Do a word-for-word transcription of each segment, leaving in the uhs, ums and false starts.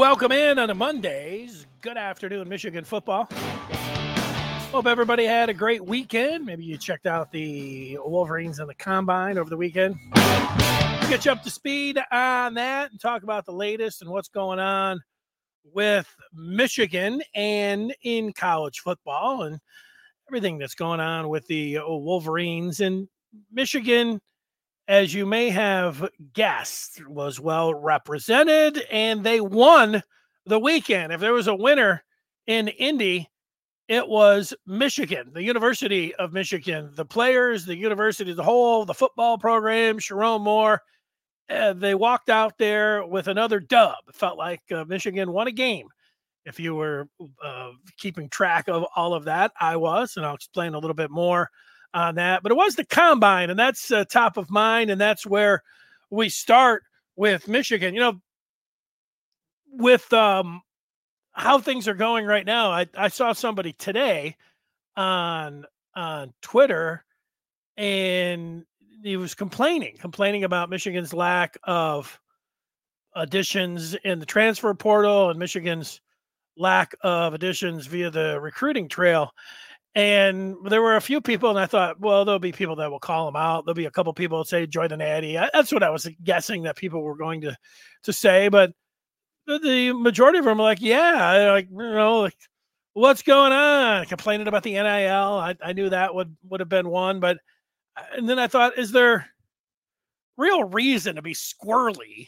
welcome in on a Mondays. Good afternoon, Michigan football. Hope everybody had a great weekend. Maybe you checked out the Wolverines and the Combine over the weekend. We'll get you up to speed on that and talk about the latest and what's going on with Michigan and in college football and everything that's going on with the Wolverines. And Michigan, as you may have guessed, was well represented, and they won the weekend. If there was a winner in Indy, it was Michigan, the University of Michigan, the players, the university as a whole, the football program, Sharon Moore. Uh, they walked out there with another dub. It felt like uh, Michigan won a game. If you were uh, keeping track of all of that, I was, and I'll explain a little bit more on that. But it was the Combine, and that's uh, top of mind, and that's where we start with Michigan. You know, with um, how things are going right now, I, I saw somebody today on on Twitter, and he was complaining, complaining about Michigan's lack of additions in the transfer portal and Michigan's lack of additions via the recruiting trail. And there were a few people, and I thought, well, there'll be people that will call them out. There'll be a couple people that say, join the Natty. That's what I was guessing that people were going to, to say. But the, the majority of them are like, yeah, like, you know, like, what's going on? Complaining about the N I L. I, I knew that would, would have been one. But, and then I thought, is there real reason to be squirrely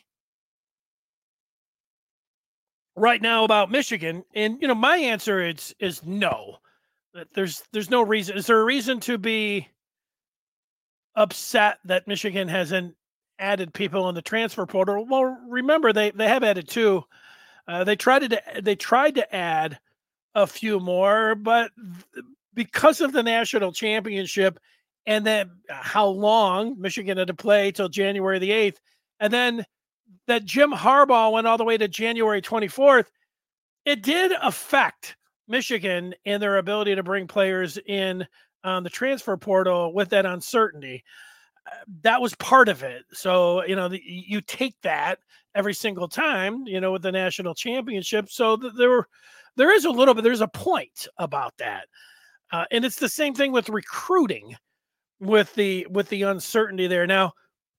right now about Michigan? And, you know, my answer is, is no. There's there's no reason. Is there a reason to be upset that Michigan hasn't added people in the transfer portal? Well, remember they they have added two. Uh, they tried to they tried to add a few more, but because of the national championship and then how long Michigan had to play till January the eighth, and then that Jim Harbaugh went all the way to January twenty-fourth, it did affect Michigan and their ability to bring players in on the transfer portal with that uncertainty. Uh, that was part of it. So, you know, the, you take that every single time, you know, with the national championship. So th- there, there is a little bit, there's a point about that. Uh, and it's the same thing with recruiting with the, with the uncertainty there. Now,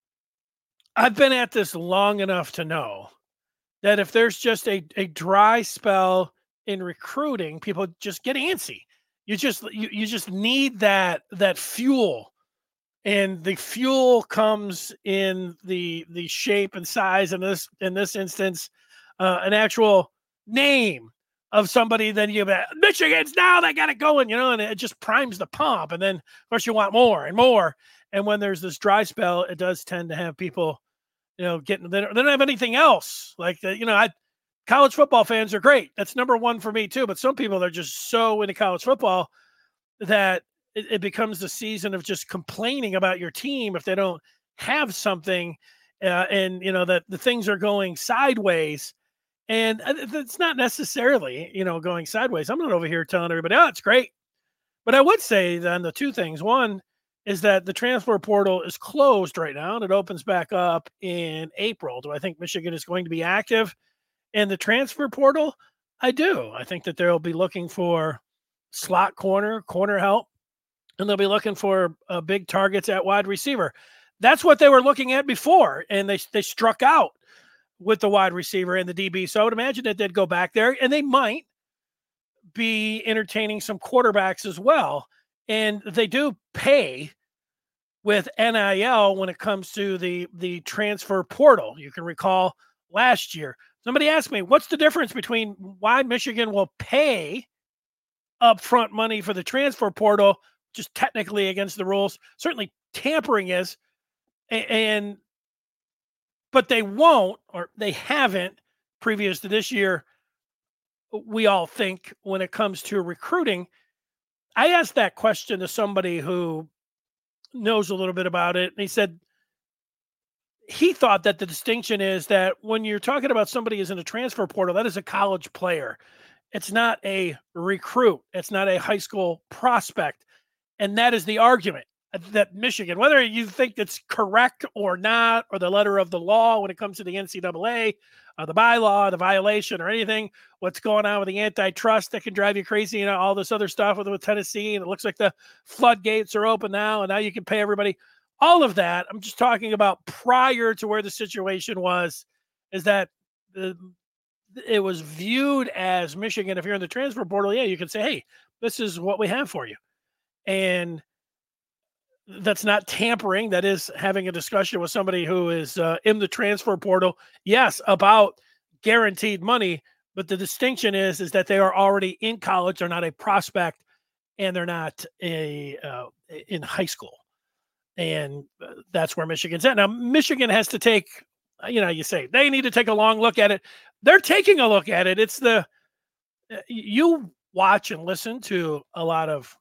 I've been at this long enough to know that if there's just a, a dry spell in recruiting, people just get antsy. You just you, you just need that that fuel, and the fuel comes in the the shape and size. In this in this instance, uh, an actual name of somebody. Then you bet Michigan's now they got it going, you know, and it just primes the pump. And then of course you want more and more. And when there's this dry spell, it does tend to have people, you know, getting they don't, they don't have anything else like the, you know I. College football fans are great. That's number one for me too. But some people are just so into college football that it, it becomes the season of just complaining about your team if they don't have something, uh, and you know that the things are going sideways. And it's not necessarily, you know, going sideways. I'm not over here telling everybody, oh, it's great. But I would say then the two things. One is that the transfer portal is closed right now, and it opens back up in April. Do I think Michigan is going to be active in the transfer portal? I do. I think that they'll be looking for slot corner, corner help, and they'll be looking for uh, big targets at wide receiver. That's what they were looking at before, and they they struck out with the wide receiver and the D B. So I would imagine that they'd go back there, and they might be entertaining some quarterbacks as well. And they do pay with N I L when it comes to the, the transfer portal. You can recall last year, somebody asked me, what's the difference between why Michigan will pay upfront money for the transfer portal, just technically against the rules? Certainly tampering is, and but they won't, or they haven't previous to this year, we all think, when it comes to recruiting. I asked that question to somebody who knows a little bit about it, and he said he thought that the distinction is that when you're talking about somebody who's in a transfer portal, that is a college player. It's not a recruit. It's not a high school prospect. And that is the argument. that Michigan, whether you think it's correct or not, or the letter of the law when it comes to the N C double A, uh, the bylaw, the violation, or anything, what's going on with the antitrust that can drive you crazy, you know, all this other stuff with, with Tennessee, and it looks like the floodgates are open now, and now you can pay everybody. All of that, I'm just talking about prior to where the situation was, is that the, it was viewed as Michigan, if you're in the transfer portal, yeah, you can say, hey, this is what we have for you. And that's not tampering. That is having a discussion with somebody who is uh, in the transfer portal, yes, about guaranteed money. But the distinction is, is that they are already in college. They're not a prospect, and they're not a uh, in high school. And uh, that's where Michigan's at. Now, Michigan has to take, you know, you say they need to take a long look at it. They're taking a look at it. It's the, uh, you watch and listen to a lot of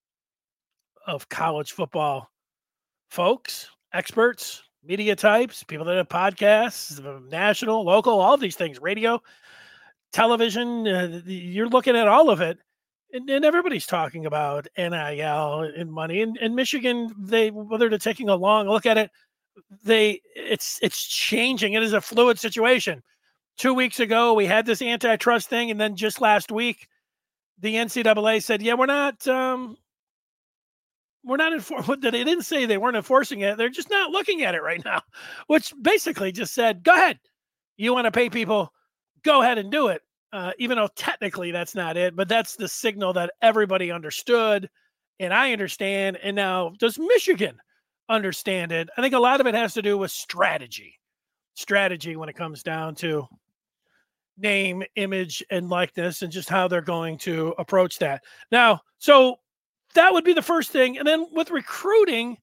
of college football folks, experts, media types, people that have podcasts, national, local, all of these things, radio, television, uh, you're looking at all of it, and, and everybody's talking about N I L and money. And, and Michigan, they, whether they're taking a long look at it, they it's it's changing. It is a fluid situation. Two weeks ago, we had this antitrust thing, and then just last week, the N C double A said, yeah, we're not um, – We're not enforcing. They didn't say they weren't enforcing it. They're just not looking at it right now, which basically just said, go ahead. You want to pay people, go ahead and do it. Uh, even though technically that's not it, but that's the signal that everybody understood. And I understand. And now, does Michigan understand it? I think a lot of it has to do with strategy. Strategy when it comes down to name, image, and likeness, and just how they're going to approach that. Now, so that would be the first thing. And then with recruiting,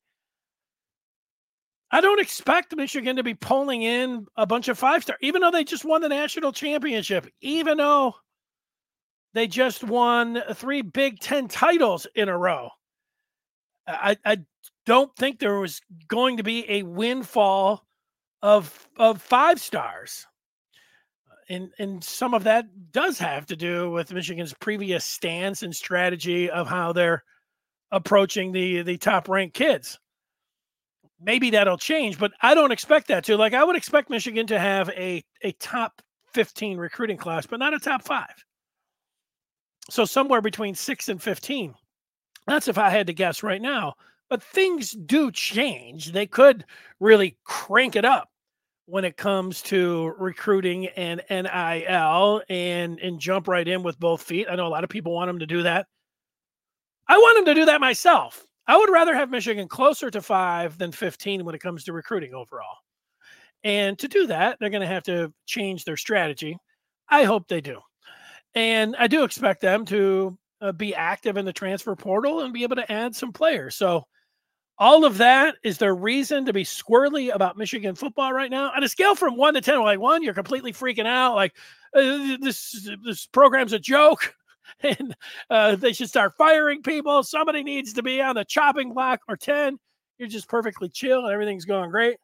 I don't expect Michigan to be pulling in a bunch of five-star, even though they just won the national championship, even though they just won three Big Ten titles in a row. I, I don't think there was going to be a windfall of, of five stars. And, and some of that does have to do with Michigan's previous stance and strategy of how they're approaching the the top ranked kids. Maybe that'll change, but I don't expect that to. Like, I would expect Michigan to have a a top fifteen recruiting class, but not a top five. So somewhere between six and fifteen. That's if I had to guess right now. But things do change. They could really crank it up when it comes to recruiting and N I L and and jump right in with both feet. I know a lot of people want them to do that. I want them to do that myself. I would rather have Michigan closer to five than fifteen when it comes to recruiting overall. And to do that, they're going to have to change their strategy. I hope they do. And I do expect them to uh, be active in the transfer portal and be able to add some players. So all of that, is there reason to be squirrely about Michigan football right now? On a scale from one to ten, like one, you're completely freaking out. Like uh, this, this program's a joke. And uh, they should start firing people. Somebody needs to be on the chopping block. Or ten, you're just perfectly chill and everything's going great.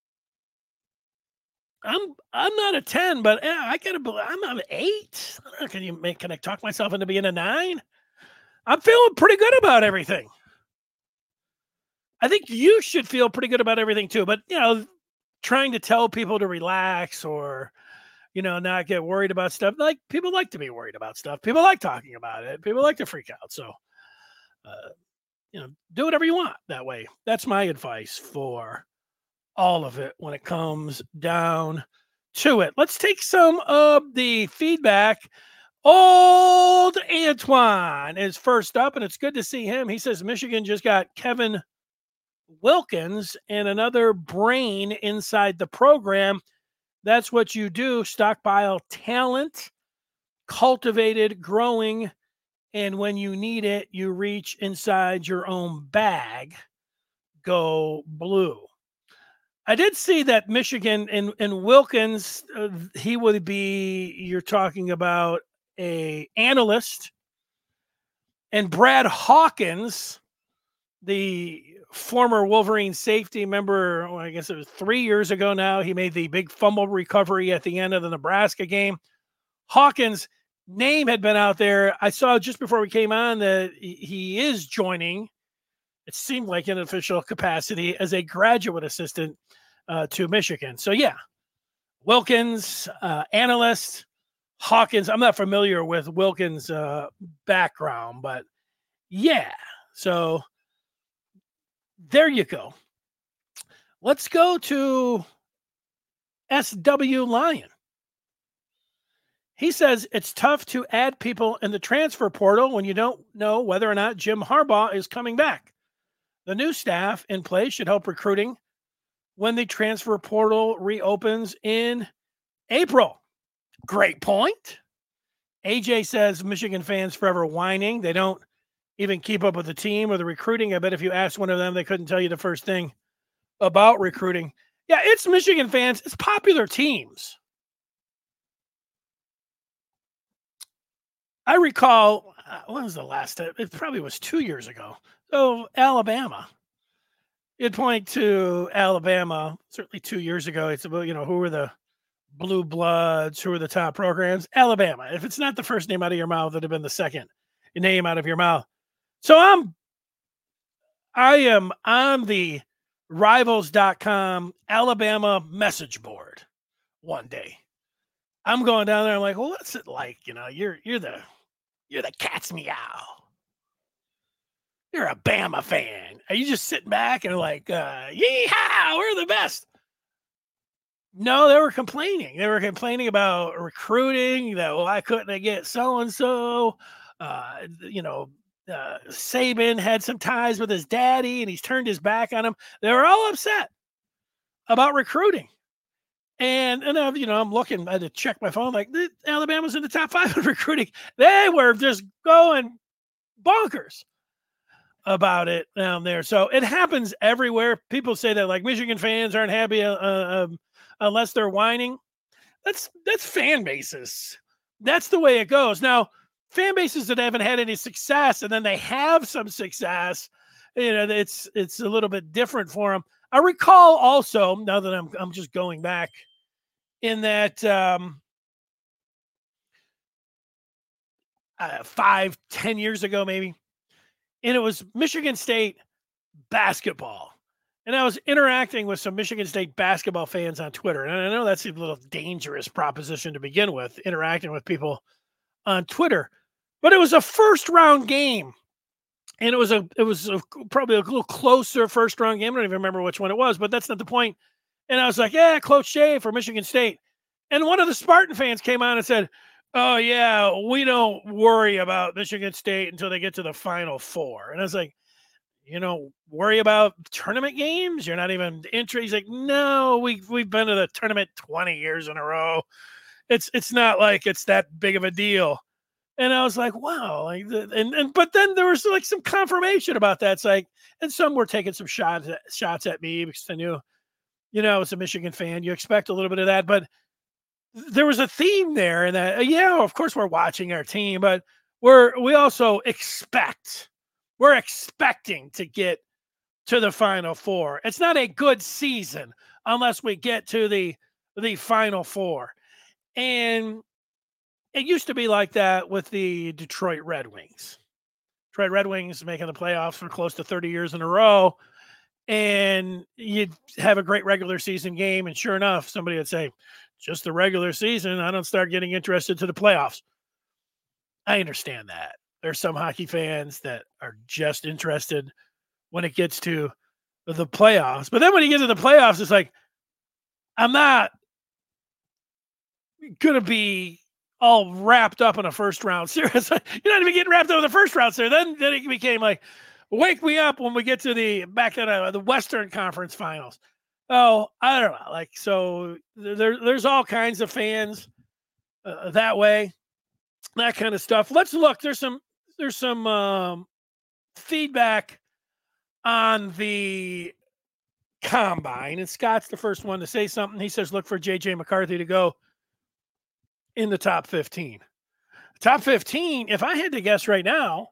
I'm I'm not a ten, but yeah, I gotta believe I'm an eight. Can you make? Can I talk myself into being a nine? I'm feeling pretty good about everything. I think you should feel pretty good about everything too. But you know, trying to tell people to relax or, you know, not get worried about stuff. Like, people like to be worried about stuff. People like talking about it. People like to freak out. So, uh, you know, do whatever you want that way. That's my advice for all of it when it comes down to it. Let's take some of the feedback. Old Antoine is first up, and it's good to see him. He says Michigan just got Kevin Wilkins and another brain inside the program. That's what you do. Stockpile talent, cultivated, growing, and when you need it, you reach inside your own bag. Go Blue. I did see that Michigan and, and Wilkins, uh, he would be, you're talking about a analyst, and Brad Hawkins, the former Wolverine safety member, well, I guess it was three years ago now, he made the big fumble recovery at the end of the Nebraska game. Hawkins' name had been out there. I saw just before we came on that he is joining it seemed like in official capacity as a graduate assistant uh, to Michigan. So yeah, Wilkins, uh, analyst, Hawkins. I'm not familiar with Wilkins' uh, background, but yeah. So there you go. Let's go to S W Lion. He says it's tough to add people in the transfer portal when you don't know whether or not Jim Harbaugh is coming back. The new staff in place should help recruiting when the transfer portal reopens in April. Great point. A J says Michigan fans forever whining. They don't even keep up with the team or the recruiting. I bet if you asked one of them, they couldn't tell you the first thing about recruiting. Yeah, it's Michigan fans. It's popular teams. I recall, uh, when was the last time? It probably was two years ago. So Alabama. You'd point to Alabama, certainly two years ago. It's about, you know, who were the blue bloods, who were the top programs? Alabama. If it's not the first name out of your mouth, it'd have been the second name out of your mouth. So I'm, I am on the rivals dot com Alabama message board one day. I'm going down there. I'm like, well, what's it like? You know, you're, you're the, you're the cat's meow. You're a Bama fan. Are you just sitting back and like, uh, yeehaw, we're the best? No, they were complaining. They were complaining about recruiting, that, well, why couldn't I get so-and-so? Uh, you know, uh, Saban had some ties with his daddy and he's turned his back on him. They were all upset about recruiting. And, and uh, you know, I'm looking, I had to check my phone, like, Alabama's in the top five of recruiting. They were just going bonkers about it down there. So it happens everywhere. People say that, like, Michigan fans aren't happy uh, um, unless they're whining. That's that's fan bases. That's the way it goes. Now, fan bases that haven't had any success and then they have some success, you know, it's it's a little bit different for them. I recall also, now that I'm I'm just going back, in that um, uh, five, ten years ago, maybe, and it was Michigan State basketball. And I was interacting with some Michigan State basketball fans on Twitter. And I know that's a little dangerous proposition to begin with, interacting with people on Twitter. But it was a first round game. And it was a it was a, probably a little closer first round game. I don't even remember which one it was, but that's not the point. And I was like, yeah, Coach Shea for Michigan State. And one of the Spartan fans came on and said, oh, yeah, we don't worry about Michigan State until they get to the Final Four. And I was like, you know, worry about tournament games? You're not even interested. He's like, no, we, we've been to the tournament twenty years in a row. It's it's not like it's that big of a deal. And I was like, wow. Like, and, and but then there was like some confirmation about that. It's like, and some were taking some shots, shots at me because I knew, you know, as a Michigan fan, you expect a little bit of that. But there was a theme there, and that, yeah, of course we're watching our team, but we're we also expect we're expecting to get to the Final Four. It's not a good season unless we get to the the Final Four. And it used to be like that with the Detroit Red Wings. Detroit Red Wings making the playoffs for close to thirty years in a row. And you'd have a great regular season game. And sure enough, somebody would say, just the regular season, I don't start getting interested to the playoffs. I understand that. There's some hockey fans that are just interested when it gets to the playoffs. But then when you get to the playoffs, it's like, I'm not going to be all wrapped up in a first round series. You're not even getting wrapped up in the first round series. Then, then it became like, wake me up when we get to the back to the, the Western Conference Finals. Oh, I don't know. Like, so there, there's all kinds of fans uh, that way, that kind of stuff. Let's look. There's some there's some um, feedback on the combine, and Scott's the first one to say something. He says, look for J J McCarthy to go in the top fifteen. Top fifteen, if I had to guess right now,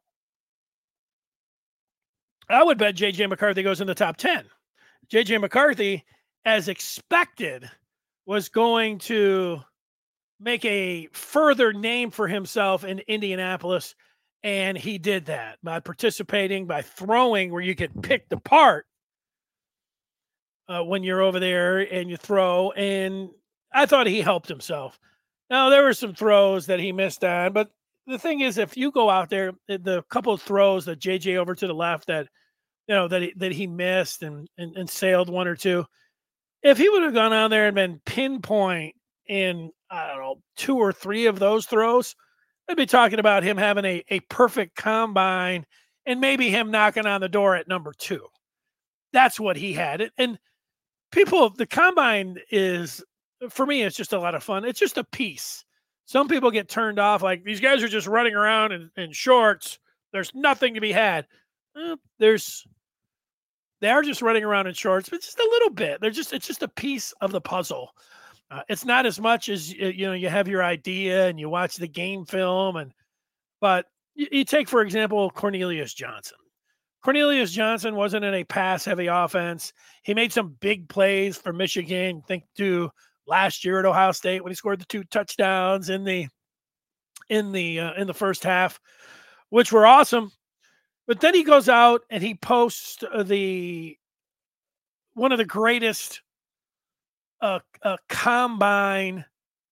I would bet J J McCarthy goes in the top ten. J J McCarthy, as expected, was going to make a further name for himself in Indianapolis And he did that by participating, by throwing where you get picked apart uh, when you're over there and you throw. And I thought he helped himself. Now, there were some throws that he missed on, but the thing is, if you go out there, the the couple of throws that J J over to the left that, you know, that he, that he missed and, and, and sailed one or two, if he would have gone out there and been pinpoint in, I don't know, two or three of those throws, I'd be talking about him having a, a perfect combine and maybe him knocking on the door at number two. That's what he had. And people, the combine is, for me, it's just a lot of fun. It's just a piece. Some people get turned off, like these guys are just running around in, in shorts. There's nothing to be had. Eh, there's, they are just running around in shorts, but just a little bit. They're just, it's just a piece of the puzzle. Uh, it's not as much as, you know, you have your idea and you watch the game film, and but you, you take, for example, Cornelius Johnson. Cornelius Johnson wasn't in a pass-heavy offense. He made some big plays for Michigan. Think to last year at Ohio State when he scored the two touchdowns in the in the uh, in the first half, which were awesome. But then he goes out and he posts the one of the greatest uh, uh, combine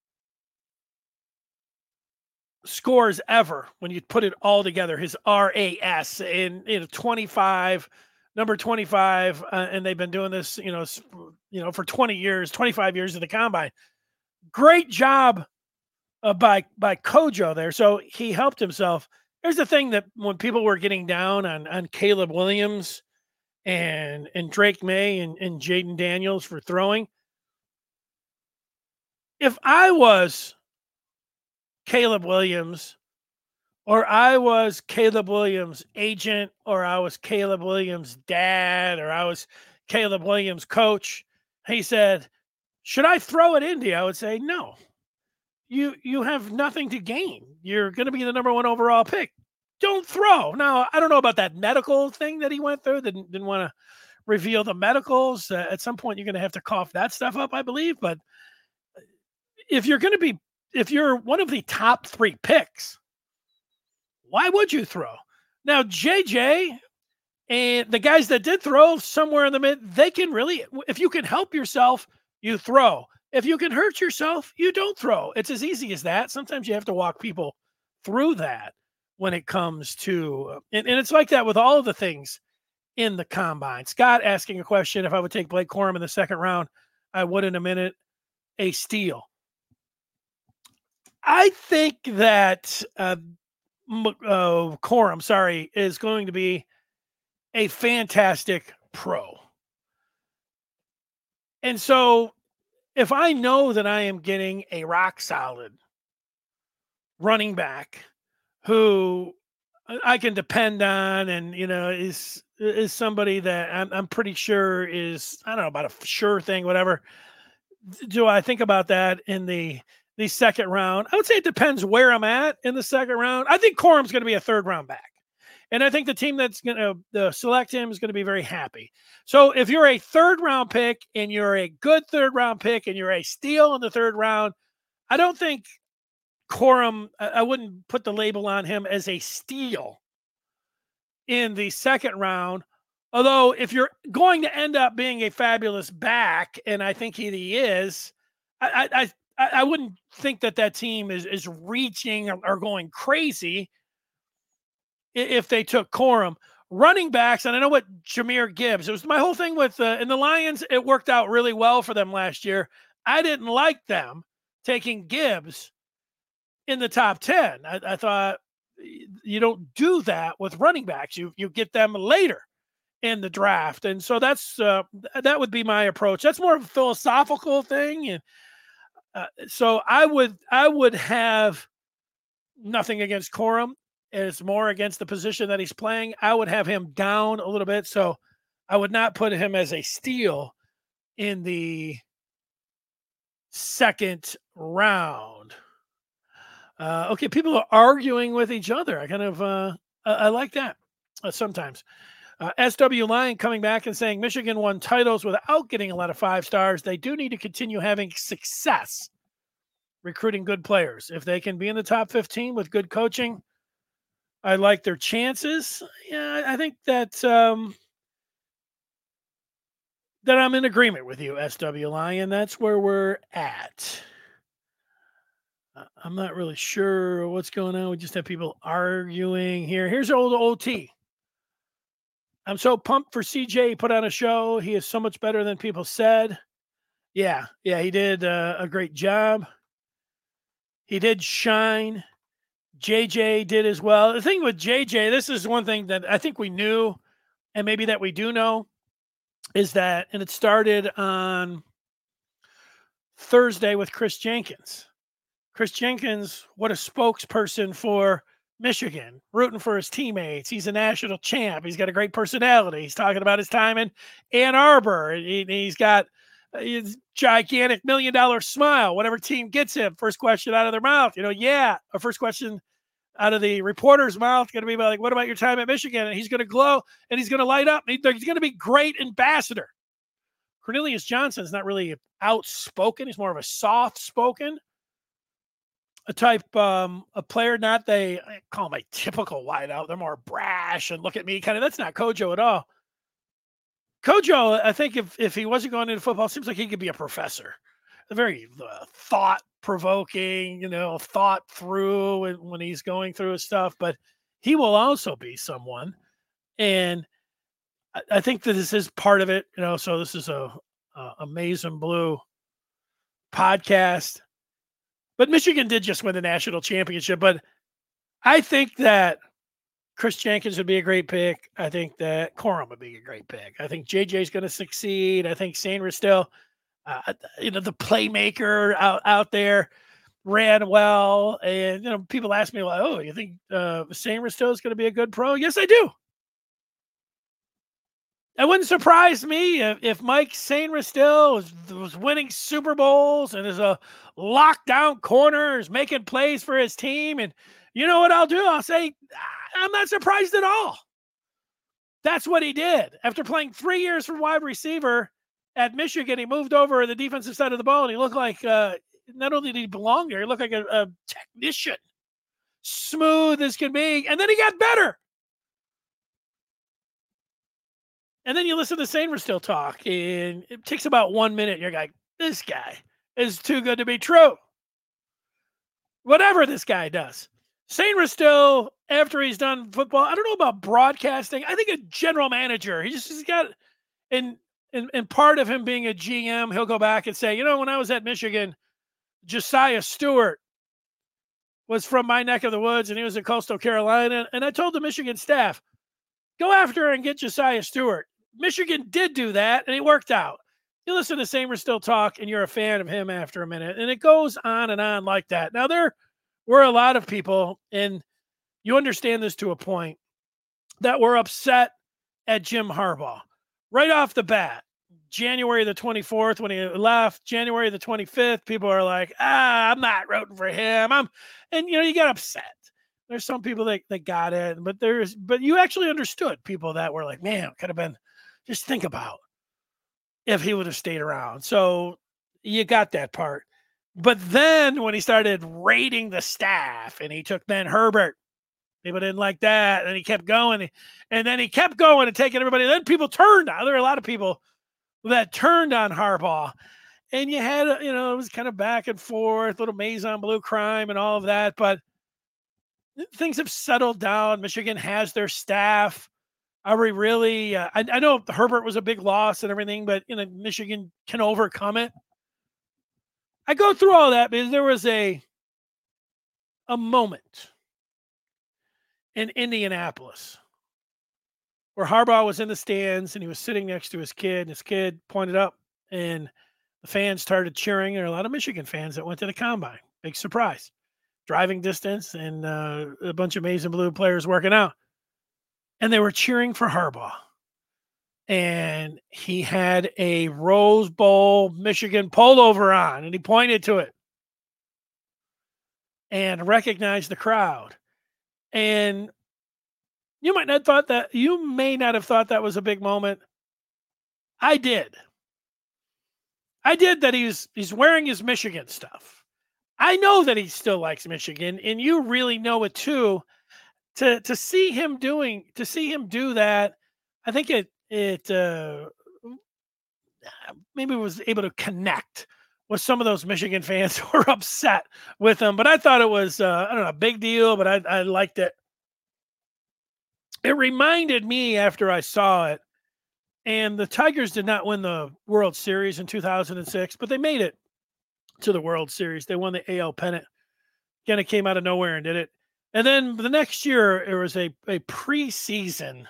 scores ever when you put it all together. His R A S in, in twenty-five, number twenty-five, uh, and they've been doing this, you know, you know, for twenty years, twenty-five years of the combine. Great job uh, by by Kojo there. So he helped himself. Here's the thing, that when people were getting down on on Caleb Williams and and Drake May and, and Jaden Daniels for throwing, if I was Caleb Williams, or I was Caleb Williams' agent, or I was Caleb Williams' dad, or I was Caleb Williams' coach, he said, should I throw it Indy? I would say, no. You you have nothing to gain. You're going to be the number one overall pick. Don't throw. Now, I don't know about that medical thing that he went through. Didn't, didn't want to reveal the medicals. Uh, at some point, you're going to have to cough that stuff up, I believe. But if you're going to be, if you're one of the top three picks, why would you throw? Now, J J and the guys that did throw somewhere in the mid, they can really, if you can help yourself, you throw. If you can hurt yourself, you don't throw. It's as easy as that. Sometimes you have to walk people through that when it comes to, and, and it's like that with all of the things in the combine. Scott asking a question, if I would take Blake Corum in the second round, I would in a minute. A steal. I think that uh, uh, Corum, sorry, is going to be a fantastic pro. And so if I know that I am getting a rock solid running back who I can depend on, and, you know, is is somebody that I'm, I'm pretty sure is, I don't know, about a sure thing, whatever. Do I think about that in the the second round? I would say it depends where I'm at in the second round. I think Corum's going to be a third round back. And I think the team that's going to uh, select him is going to be very happy. So if you're a third round pick and you're a good third round pick and you're a steal in the third round, I don't think Corum, I wouldn't put the label on him as a steal in the second round. Although if you're going to end up being a fabulous back, and I think he, he is, I, I, I, I wouldn't think that that team is, is reaching or, or going crazy if they took Corum. Running backs, and I know what Jahmyr Gibbs, it was my whole thing with, uh, in the Lions, it worked out really well for them last year. I didn't like them taking Gibbs in the top ten. I, I thought you don't do that with running backs. You, you get them later in the draft. And so that's, uh, that would be my approach. That's more of a philosophical thing. And uh, so I would, I would have nothing against Corum. It's more against the position that he's playing. I would have him down a little bit. So I would not put him as a steal in the second round. Uh, okay. People are arguing with each other. I kind of, uh, I, I like that uh, sometimes. Uh, S W Lion coming back and saying Michigan won titles without getting a lot of five stars. They do need to continue having success recruiting good players. If they can be in the top fifteen with good coaching, I like their chances. Yeah, I think that um, that I'm in agreement with you, S W Lion. That's where we're at. Uh, I'm not really sure what's going on. We just have people arguing here. Here's old O T. I'm so pumped for C J. He put on a show. He is so much better than people said. Yeah, yeah, he did uh, a great job. He did shine. J J did as well. The thing with J J, this is one thing that I think we knew, and maybe that we do know, is that, and it started on Thursday with Chris Jenkins. Chris Jenkins, what a spokesperson for Michigan, rooting for his teammates. He's a national champ. He's got a great personality. He's talking about his time in Ann Arbor. He, he's got his gigantic million dollar smile. Whatever team gets him, first question out of their mouth, you know, yeah. Or first question out of the reporter's mouth going to be about, like, what about your time at Michigan? And he's going to glow and he's going to light up. He's going to be great ambassador. Cornelius Johnson's not really outspoken. He's more of a soft spoken. A type, um, a player, not they I call him a typical wideout. They're more brash and look at me kind of. That's not Kojo at all. Kojo, I think if, if he wasn't going into football, it seems like he could be a professor. A very uh, thought provoking, you know, thought through when, when he's going through his stuff. But he will also be someone, and I, I think that this is part of it. You know, so this is a, a Amazing Blue podcast. But Michigan did just win the national championship. But I think that Chris Jenkins would be a great pick. I think that Corum would be a great pick. I think J J's going to succeed. I think Sainer still, uh, you know, the playmaker out, out there, ran well. And, you know, people ask me, like, oh, you think uh, Sainer still is going to be a good pro? Yes, I do. It wouldn't surprise me if, if Mike Sainristil was, was winning Super Bowls and is a lockdown corner, is making plays for his team. And you know what I'll do? I'll say, I'm not surprised at all. That's what he did. After playing three years for wide receiver at Michigan, he moved over to the defensive side of the ball, and he looked like, uh, not only did he belong there, he looked like a, a technician. Smooth as can be. And then he got better. And then you listen to Sainristil talk, and it takes about one minute. You're like, this guy is too good to be true. Whatever this guy does. Sainristil, after he's done football, I don't know about broadcasting. I think a general manager. He just he's got, and, and, and part of him being a G M, he'll go back and say, you know, when I was at Michigan, Josiah Stewart was from my neck of the woods, and he was in Coastal Carolina. And I told the Michigan staff, go after and get Josiah Stewart. Michigan did do that, and it worked out. You listen to Sainristil talk, and you're a fan of him after a minute, and it goes on and on like that. Now, there were a lot of people, and you understand this to a point, that were upset at Jim Harbaugh. Right off the bat, January the twenty-fourth, when he left, January the twenty-fifth, people are like, ah, I'm not rooting for him. I'm, and, you know, you get upset. There's some people that, that got it, but there's, but you actually understood people that were like, man, could have been, just think about if he would have stayed around. So you got that part. But then when he started rating the staff and he took Ben Herbert, people didn't like that. And he kept going, and then he kept going and taking everybody. Then people turned on. There were a lot of people that turned on Harbaugh, and you had, you know, it was kind of back and forth, little Maison Blue crime and all of that. But things have settled down. Michigan has their staff. Are we really? Uh, I, I know Herbert was a big loss and everything, but, you know, Michigan can overcome it. I go through all that because there was a a moment in Indianapolis where Harbaugh was in the stands and he was sitting next to his kid, and his kid pointed up, and the fans started cheering. There are a lot of Michigan fans that went to the combine. Big surprise. Driving distance, and uh, a bunch of Maison Blue players working out. And they were cheering for Harbaugh. And he had a Rose Bowl Michigan pullover on, and he pointed to it and recognized the crowd. And you might not thought that, you may not have thought that was a big moment. I did. I did that he's he's wearing his Michigan stuff. I know that he still likes Michigan, and you really know it too. to to see him doing to see him do that, I think it it uh, maybe was able to connect with some of those Michigan fans who were upset with him. But I thought it was uh, I don't know, a big deal, but I I liked it. It reminded me after I saw it, and the Tigers did not win the World Series in two thousand six, but they made it to the World Series. They won the A L pennant. Again, it came out of nowhere and did it. And then the next year, it was a, a preseason.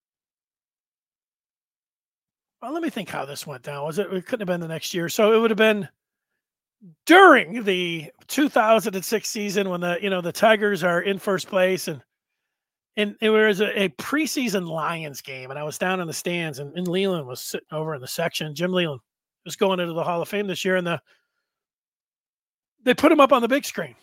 Well, let me think how this went down. Was it? It couldn't have been the next year. So it would have been during the two thousand six season when the you know the Tigers are in first place, and and it was a, a preseason Lions game, and I was down in the stands, and, and Leland was sitting over in the section. Jim Leland was going into the Hall of Fame this year, and the they put him up on the big screen.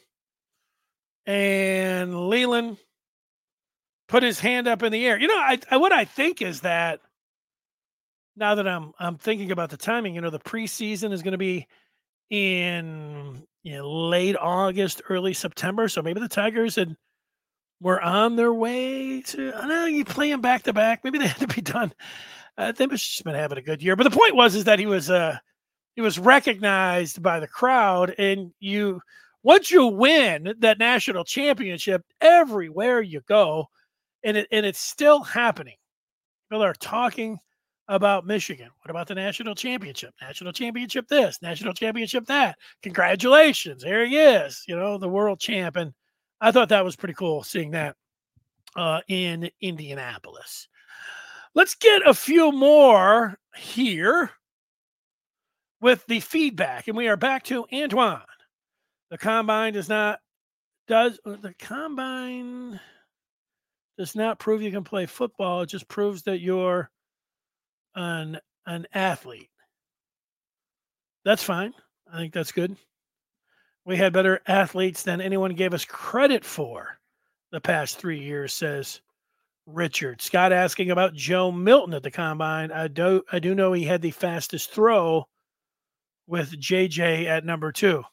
And Leland put his hand up in the air. You know, I, I what I think is that now that I'm I'm thinking about the timing, you know, the preseason is going to be in you know, late August, early September. So maybe the Tigers had were on their way to. I don't know, you play them back to back. Maybe they had to be done. Uh, they must have been having a good year. But the point was is that he was uh he was recognized by the crowd, and you. Once you win that national championship, everywhere you go, and it and it's still happening. People are talking about Michigan. What about the national championship? National championship this, national championship that. Congratulations. There he is, you know, the world champ. And I thought that was pretty cool seeing that uh, in Indianapolis. Let's get a few more here with the feedback. And we are back to Antoine. The combine does not does the combine does not prove you can play football. It just proves that you're an an athlete. That's fine. I think that's good. We had better athletes than anyone gave us credit for the past three years, says Richard. Scott asking about Joe Milton at the combine. I do I do know he had the fastest throw with J J at number two.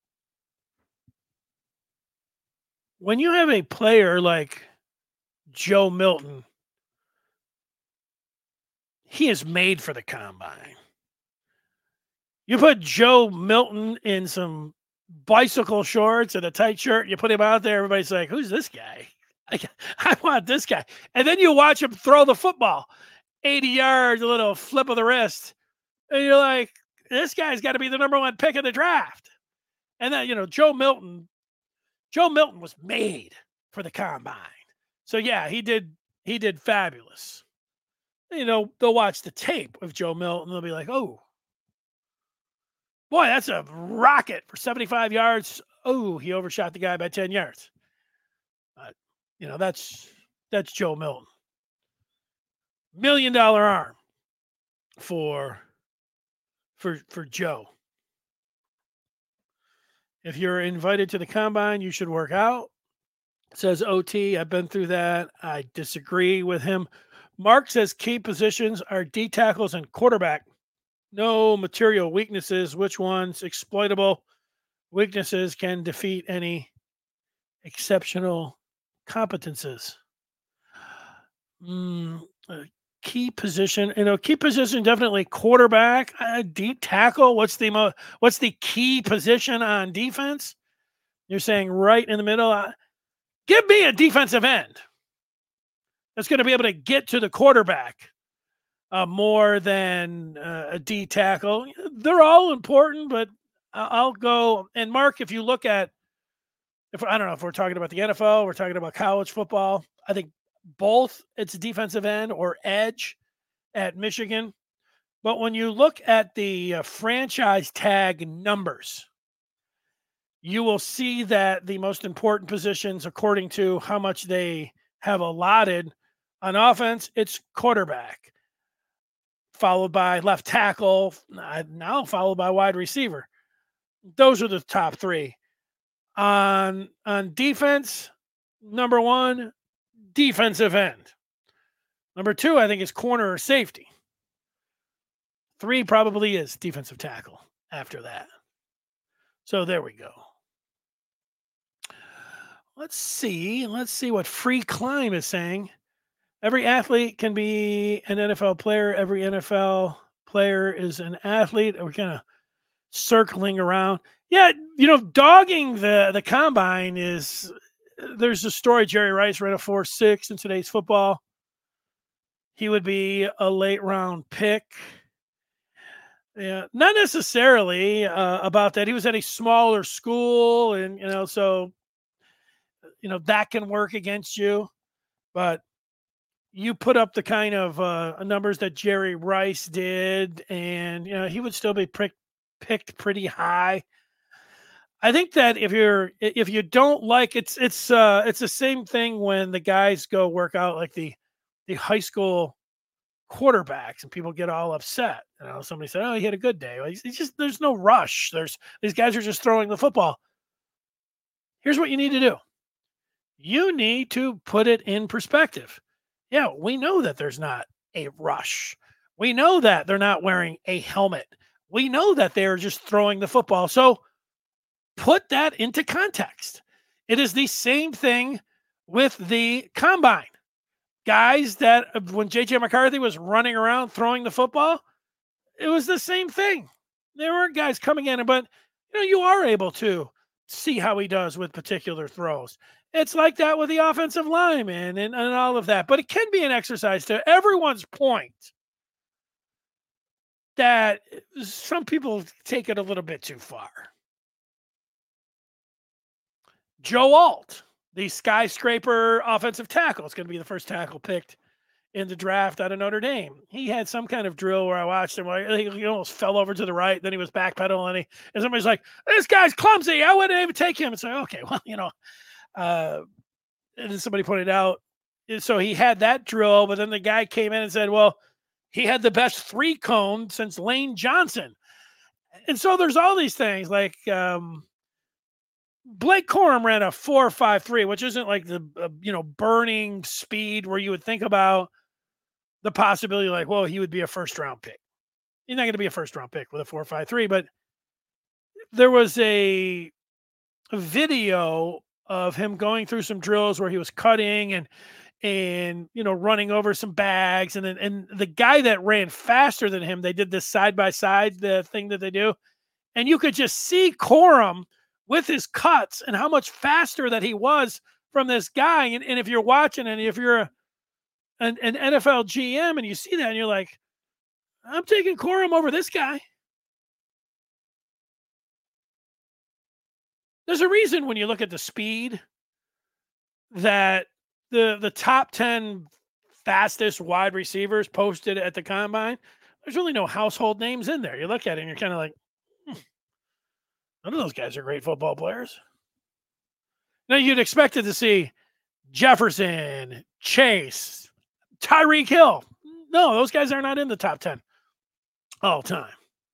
When you have a player like Joe Milton, he is made for the combine. You put Joe Milton in some bicycle shorts and a tight shirt, you put him out there, everybody's like, who's this guy? I, I want this guy. And then you watch him throw the football eighty yards, a little flip of the wrist. And you're like, this guy's got to be the number one pick of the draft. And then, you know, Joe Milton, Joe Milton was made for the combine. So yeah, he did he did fabulous. You know, they'll watch the tape of Joe Milton and they'll be like, oh, boy, that's a rocket for seventy-five yards. Oh, he overshot the guy by ten yards. Uh, you know, that's that's Joe Milton. Million dollar arm for for for Joe. If you're invited to the combine, you should work out. Says O T. I've been through that. I disagree with him. Mark says key positions are D tackles and quarterback. No material weaknesses. Which ones exploitable weaknesses can defeat any exceptional competences? Mm, uh, key position, you know, key position definitely quarterback, uh, deep tackle. What's the mo- What's the key position on defense? You're saying right in the middle. Uh, give me a defensive end that's going to be able to get to the quarterback uh, more than uh, a D tackle. They're all important, but I'll go. And Mark, if you look at, if I don't know if we're talking about the N F L, we're talking about college football. I think both it's defensive end or edge at Michigan. But when you look at the uh, franchise tag numbers, you will see that the most important positions, according to how much they have allotted on offense, it's quarterback, followed by left tackle, now followed by wide receiver. Those are the top three. On, on defense, number one, defensive end. Number two, I think, is corner or safety. Three probably is defensive tackle after that. So there we go. Let's see. Let's see what Free Climb is saying. Every athlete can be an N F L player. Every N F L player is an athlete. We're kind of circling around. Yeah, you know, dogging the the combine is. There's a story. Jerry Rice ran a four six in today's football. He would be a late round pick. Yeah, not necessarily uh, about that. He was at a smaller school, and you know, so you know that can work against you. But you put up the kind of uh, numbers that Jerry Rice did, and you know he would still be prick, picked pretty high. I think that if you're if you don't like it's it's uh, it's the same thing when the guys go work out like the the high school quarterbacks and people get all upset. You know, somebody said, "Oh, he had a good day." Well, it's just there's no rush. There's these guys are just throwing the football. Here's what you need to do. You need to put it in perspective. Yeah, we know that there's not a rush. We know that they're not wearing a helmet. We know that they're just throwing the football. So put that into context. It is the same thing with the combine. Guys that uh, when J J McCarthy was running around throwing the football, it was the same thing. There weren't guys coming in, but you know, you are able to see how he does with particular throws. It's like that with the offensive lineman and, and all of that. But it can be an exercise to everyone's point that some people take it a little bit too far. Joe Alt, the skyscraper offensive tackle, is going to be the first tackle picked in the draft out of Notre Dame. He had some kind of drill where I watched him where he almost fell over to the right. Then he was backpedaling and, he, and somebody's like, "This guy's clumsy. I wouldn't even take him." It's like, okay, well, you know, uh, and then somebody pointed out, so he had that drill, but then the guy came in and said, well, he had the best three cone since Lane Johnson. And so there's all these things like um, Blake Corum ran a four five three, which isn't like the, uh, you know, burning speed where you would think about the possibility like, well, he would be a first round pick. He's not going to be a first round pick with a four five three, but there was a, a video of him going through some drills where he was cutting and, and, you know, running over some bags. And then, and the guy that ran faster than him, they did this side by side, the thing that they do. And you could just see Corum with his cuts and how much faster that he was from this guy. And, and if you're watching and if you're a, an, an N F L G M and you see that and you're like, I'm taking Corum over this guy. There's a reason when you look at the speed that the the top ten fastest wide receivers posted at the combine, there's really no household names in there. You look at it and you're kind of like, hmm, none of those guys are great football players. Now you'd expected to see Jefferson, Chase, Tyreek Hill. No, those guys are not in the top ten all time.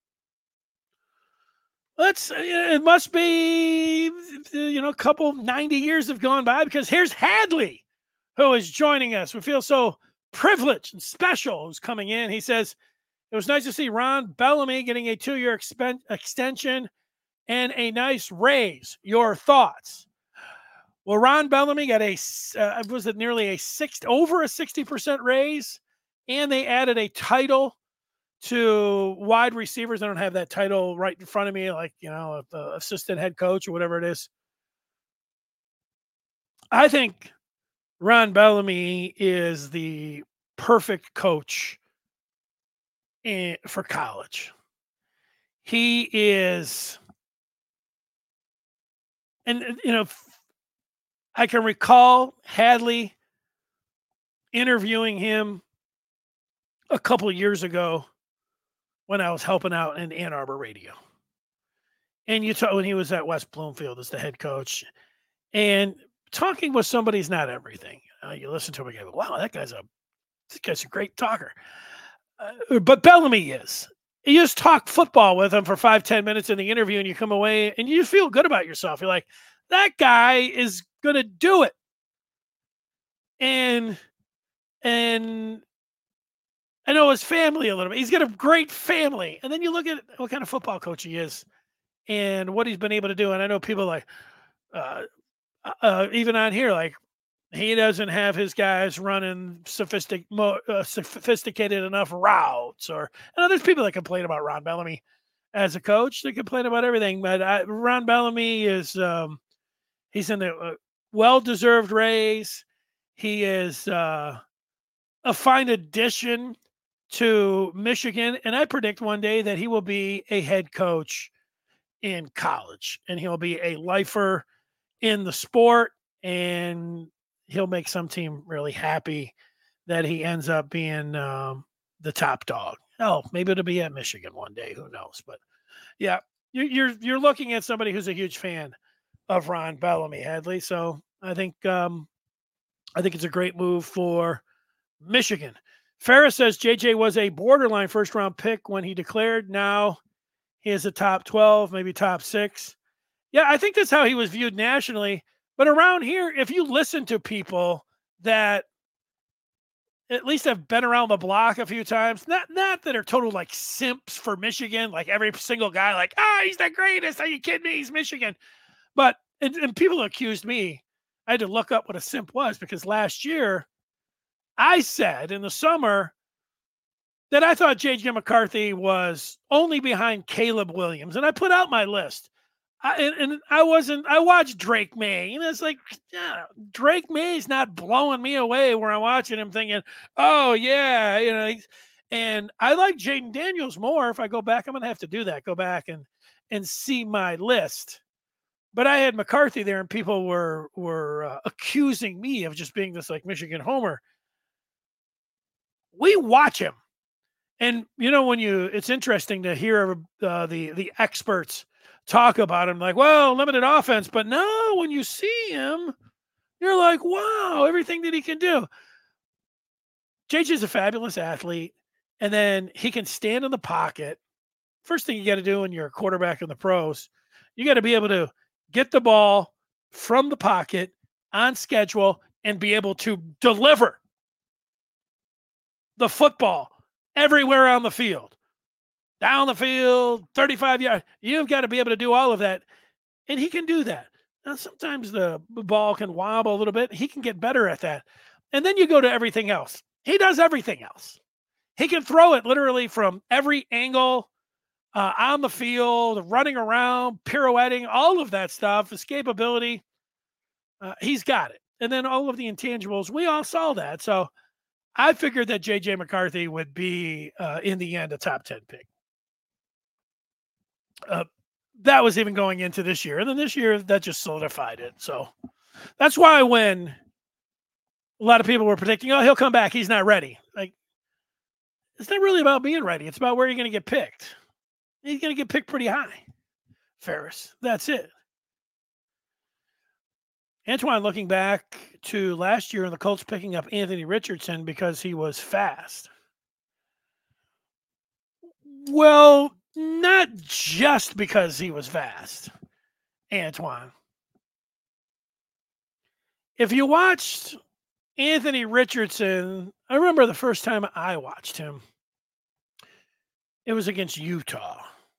Let's, it must be, you know, a couple ninety years have gone by because here's Hadley, who is joining us. We feel so privileged and special who's coming in. He says, it was nice to see Ron Bellamy getting a two-year expen- extension and a nice raise. Your thoughts? Well, Ron Bellamy got a, uh, was it nearly a six, over a sixty percent raise, and they added a title to wide receivers. I don't have that title right in front of me, like, you know, the assistant head coach or whatever it is. I think Ron Bellamy is the perfect coach in, for college. He is, and, you know, I can recall Hadley interviewing him a couple of years ago when I was helping out in Ann Arbor radio. And you talk when he was at West Bloomfield as the head coach, and talking with somebody's not everything. Uh, you listen to him and go, wow, that guy's a, this guy's a great talker. Uh, but Bellamy is. You just talk football with him for five, ten minutes in the interview and you come away and you feel good about yourself. You're like, that guy is going to do it. And, and, I know his family a little bit. He's got a great family. And then you look at what kind of football coach he is and what he's been able to do. And I know people like, uh, uh, uh, even on here, like he doesn't have his guys running sophistic, mo- uh, sophisticated enough routes, or and there's people that complain about Ron Bellamy as a coach. They complain about everything, but I, Ron Bellamy is um, he's in a, a well-deserved raise. He is uh, a fine addition to Michigan, and I predict one day that he will be a head coach in college, and he'll be a lifer in the sport, and he'll make some team really happy that he ends up being um, the top dog. Oh, maybe it'll be at Michigan one day. Who knows? But yeah, you're you're, you're looking at somebody who's a huge fan of Ron Bellamy, Hadley. So I think um, I think it's a great move for Michigan. Ferris says J J was a borderline first round pick when he declared. Now he is a top twelve, maybe top six. Yeah, I think that's how he was viewed nationally. But around here, if you listen to people that at least have been around the block a few times, not not that are total like simps for Michigan, like every single guy, like, ah, oh, he's the greatest. Are you kidding me? He's Michigan. But and, and people accused me. I had to look up what a simp was because last year I said in the summer that I thought J J McCarthy was only behind Caleb Williams, and I put out my list. I, and, and I wasn't. I watched Drake May, and it's like, yeah, Drake May's not blowing me away. Where I'm watching him, thinking, "Oh yeah," you know. And I like Jaden Daniels more. If I go back, I'm gonna have to do that. Go back and and see my list. But I had McCarthy there, and people were were uh, accusing me of just being this like Michigan homer. We watch him, and you know when you, it's interesting to hear uh, the the experts talk about him like, well, limited offense, but no, when you see him, you're like, wow, everything that he can do. J J's a fabulous athlete, and then he can stand in the pocket. First thing you got to do when you're a quarterback in the pros, you got to be able to get the ball from the pocket on schedule and be able to deliver the football everywhere on the field. Down the field, thirty-five yards. You've got to be able to do all of that. And he can do that. Now, sometimes the ball can wobble a little bit. He can get better at that. And then you go to everything else. He does everything else. He can throw it literally from every angle uh, on the field, running around, pirouetting, all of that stuff, escapability. Uh, he's got it. And then all of the intangibles, we all saw that. So I figured that J J McCarthy would be, uh, in the end, a top ten pick. Uh, that was even going into this year. And then this year, that just solidified it. So that's why when a lot of people were predicting, oh, he'll come back, he's not ready. Like, it's not really about being ready. It's about where you're going to get picked. He's going to get picked pretty high, Ferris. That's it. Antoine, looking back to last year and the Colts picking up Anthony Richardson because he was fast. Well, not just because he was fast, Antoine. If you watched Anthony Richardson, I remember the first time I watched him, it was against Utah.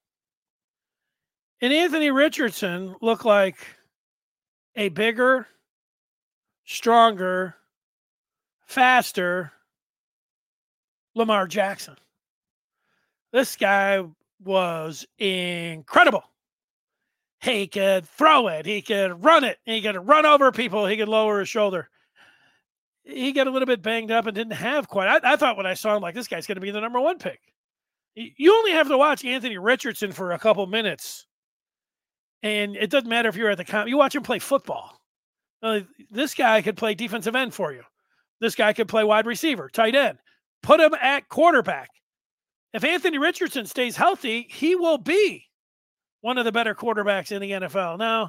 And Anthony Richardson looked like a bigger, stronger, faster Lamar Jackson. This guy was incredible. He could throw it. He could run it. He could run over people. He could lower his shoulder. He got a little bit banged up and didn't have quite. I, I thought when I saw him, like, this guy's going to be the number one pick. You only have to watch Anthony Richardson for a couple minutes. And it doesn't matter if you're at the com. You watch him play football. Uh, this guy could play defensive end for you. This guy could play wide receiver, tight end. Put him at quarterback. If Anthony Richardson stays healthy, he will be one of the better quarterbacks in the N F L. Now,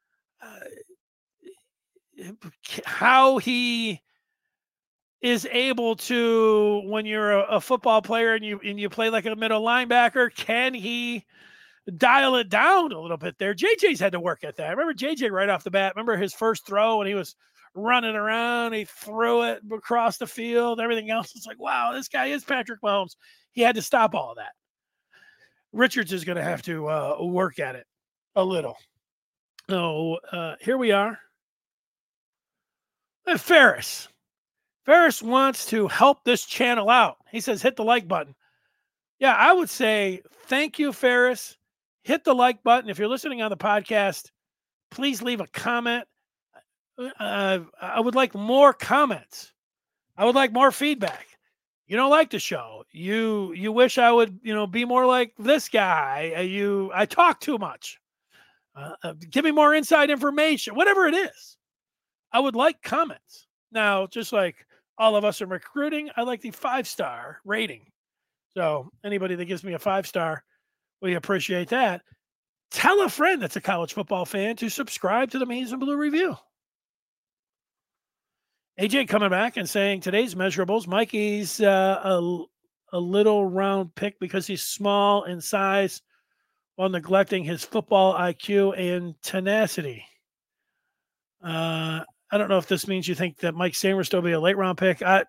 uh, how he is able to, when you're a, a football player and you and you play like a middle linebacker, can he dial it down a little bit there? J J's had to work at that. I remember J J right off the bat. Remember his first throw when he was running around, he threw it across the field, everything else. It's like, wow, this guy is Patrick Mahomes. He had to stop all of that. Richards is going to have to uh, work at it a little. So uh, here we are. Uh, Ferris. Ferris wants to help this channel out. He says, hit the like button. Yeah, I would say thank you, Ferris. Hit the like button. If you're listening on the podcast, please leave a comment. Uh, I would like more comments. I would like more feedback. You don't like the show. You you wish I would, you know, be more like this guy. Uh, You I talk too much. Uh, uh, give me more inside information. Whatever it is, I would like comments. Now, just like all of us in recruiting, I like the five star rating. So anybody that gives me a five star, we appreciate that. Tell a friend that's a college football fan to subscribe to the Maize and Blue Review. A J coming back and saying today's measurables, Mikey's uh, a, a little round pick because he's small in size while neglecting his football I Q and tenacity. Uh, I don't know if this means you think that Mike Sainristil will be a late round pick. I,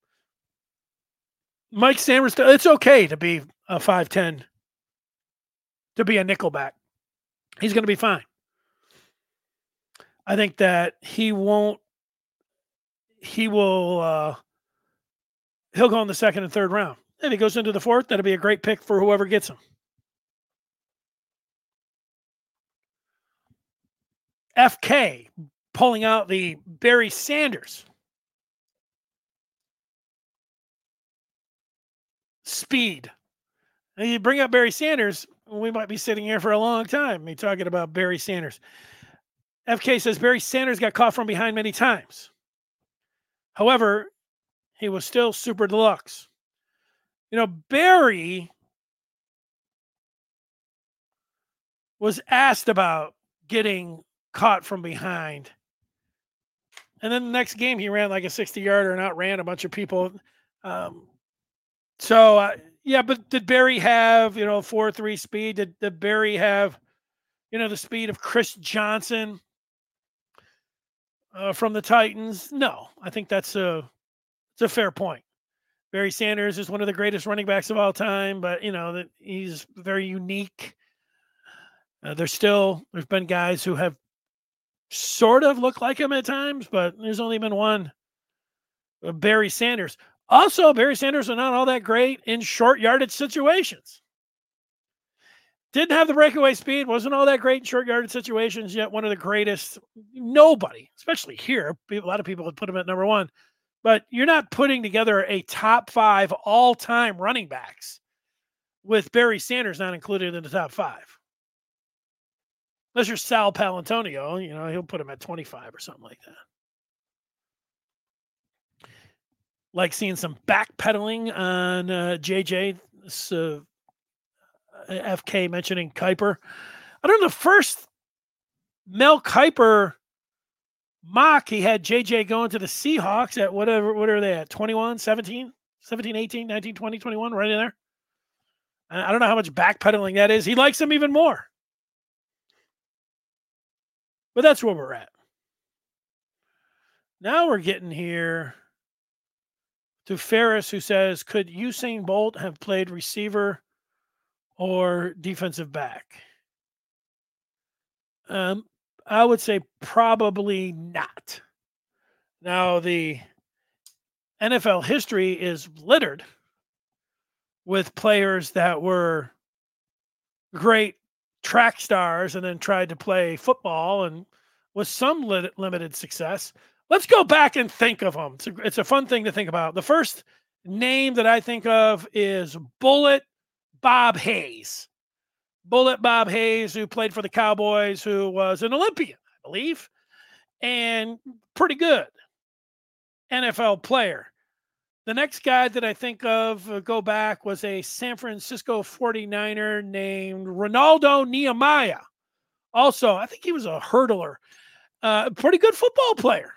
Mike Sainristil, it's okay to be a five ten, to be a nickelback. He's going to be fine. I think that he won't, he will, uh, he'll go in the second and third round. If he goes into the fourth, that'll be a great pick for whoever gets him. F K pulling out the Barry Sanders speed. And you bring up Barry Sanders, we might be sitting here for a long time. Me talking about Barry Sanders. F K says Barry Sanders got caught from behind many times. However, he was still super deluxe. You know, Barry was asked about getting caught from behind. And then the next game, he ran like a sixty yarder and outran a bunch of people. Um, so, uh, yeah, but did Barry have, you know, four three speed? Did, did Barry have, you know, the speed of Chris Johnson uh, from the Titans? No, I think that's a, it's a fair point. Barry Sanders is one of the greatest running backs of all time, but, you know, that he's very unique. Uh, there's still, there's been guys who have sort of looked like him at times, but there's only been one, uh, Barry Sanders. Also, Barry Sanders was not all that great in short yardage situations. Didn't have the breakaway speed, wasn't all that great in short yardage situations, yet one of the greatest. Nobody, especially here, a lot of people would put him at number one, but you're not putting together a top five all-time running backs with Barry Sanders not included in the top five. Unless you're Sal Palantonio, you know, he'll put him at twenty-five or something like that. Like seeing some backpedaling on uh, J J. Uh, F K mentioning Kiper. I don't know, the first Mel Kiper mock, he had J J going to the Seahawks at whatever, what are they at? twenty-one, seventeen, seventeen, eighteen, nineteen, twenty, twenty-one, right in there. I don't know how much backpedaling that is. He likes him even more. But that's where we're at. Now we're getting here to Ferris, who says, could Usain Bolt have played receiver or defensive back? Um, I would say probably not. Now, the N F L history is littered with players that were great track stars and then tried to play football and with some li- limited success. Let's go back and think of them. It's a, it's a fun thing to think about. The first name that I think of is Bullet Bob Hayes. Bullet Bob Hayes, who played for the Cowboys, who was an Olympian, I believe, and pretty good N F L player. The next guy that I think of, uh, go back, was a San Francisco forty-niner named Ronaldo Nehemiah. Also, I think he was a hurdler. Uh, pretty good football player.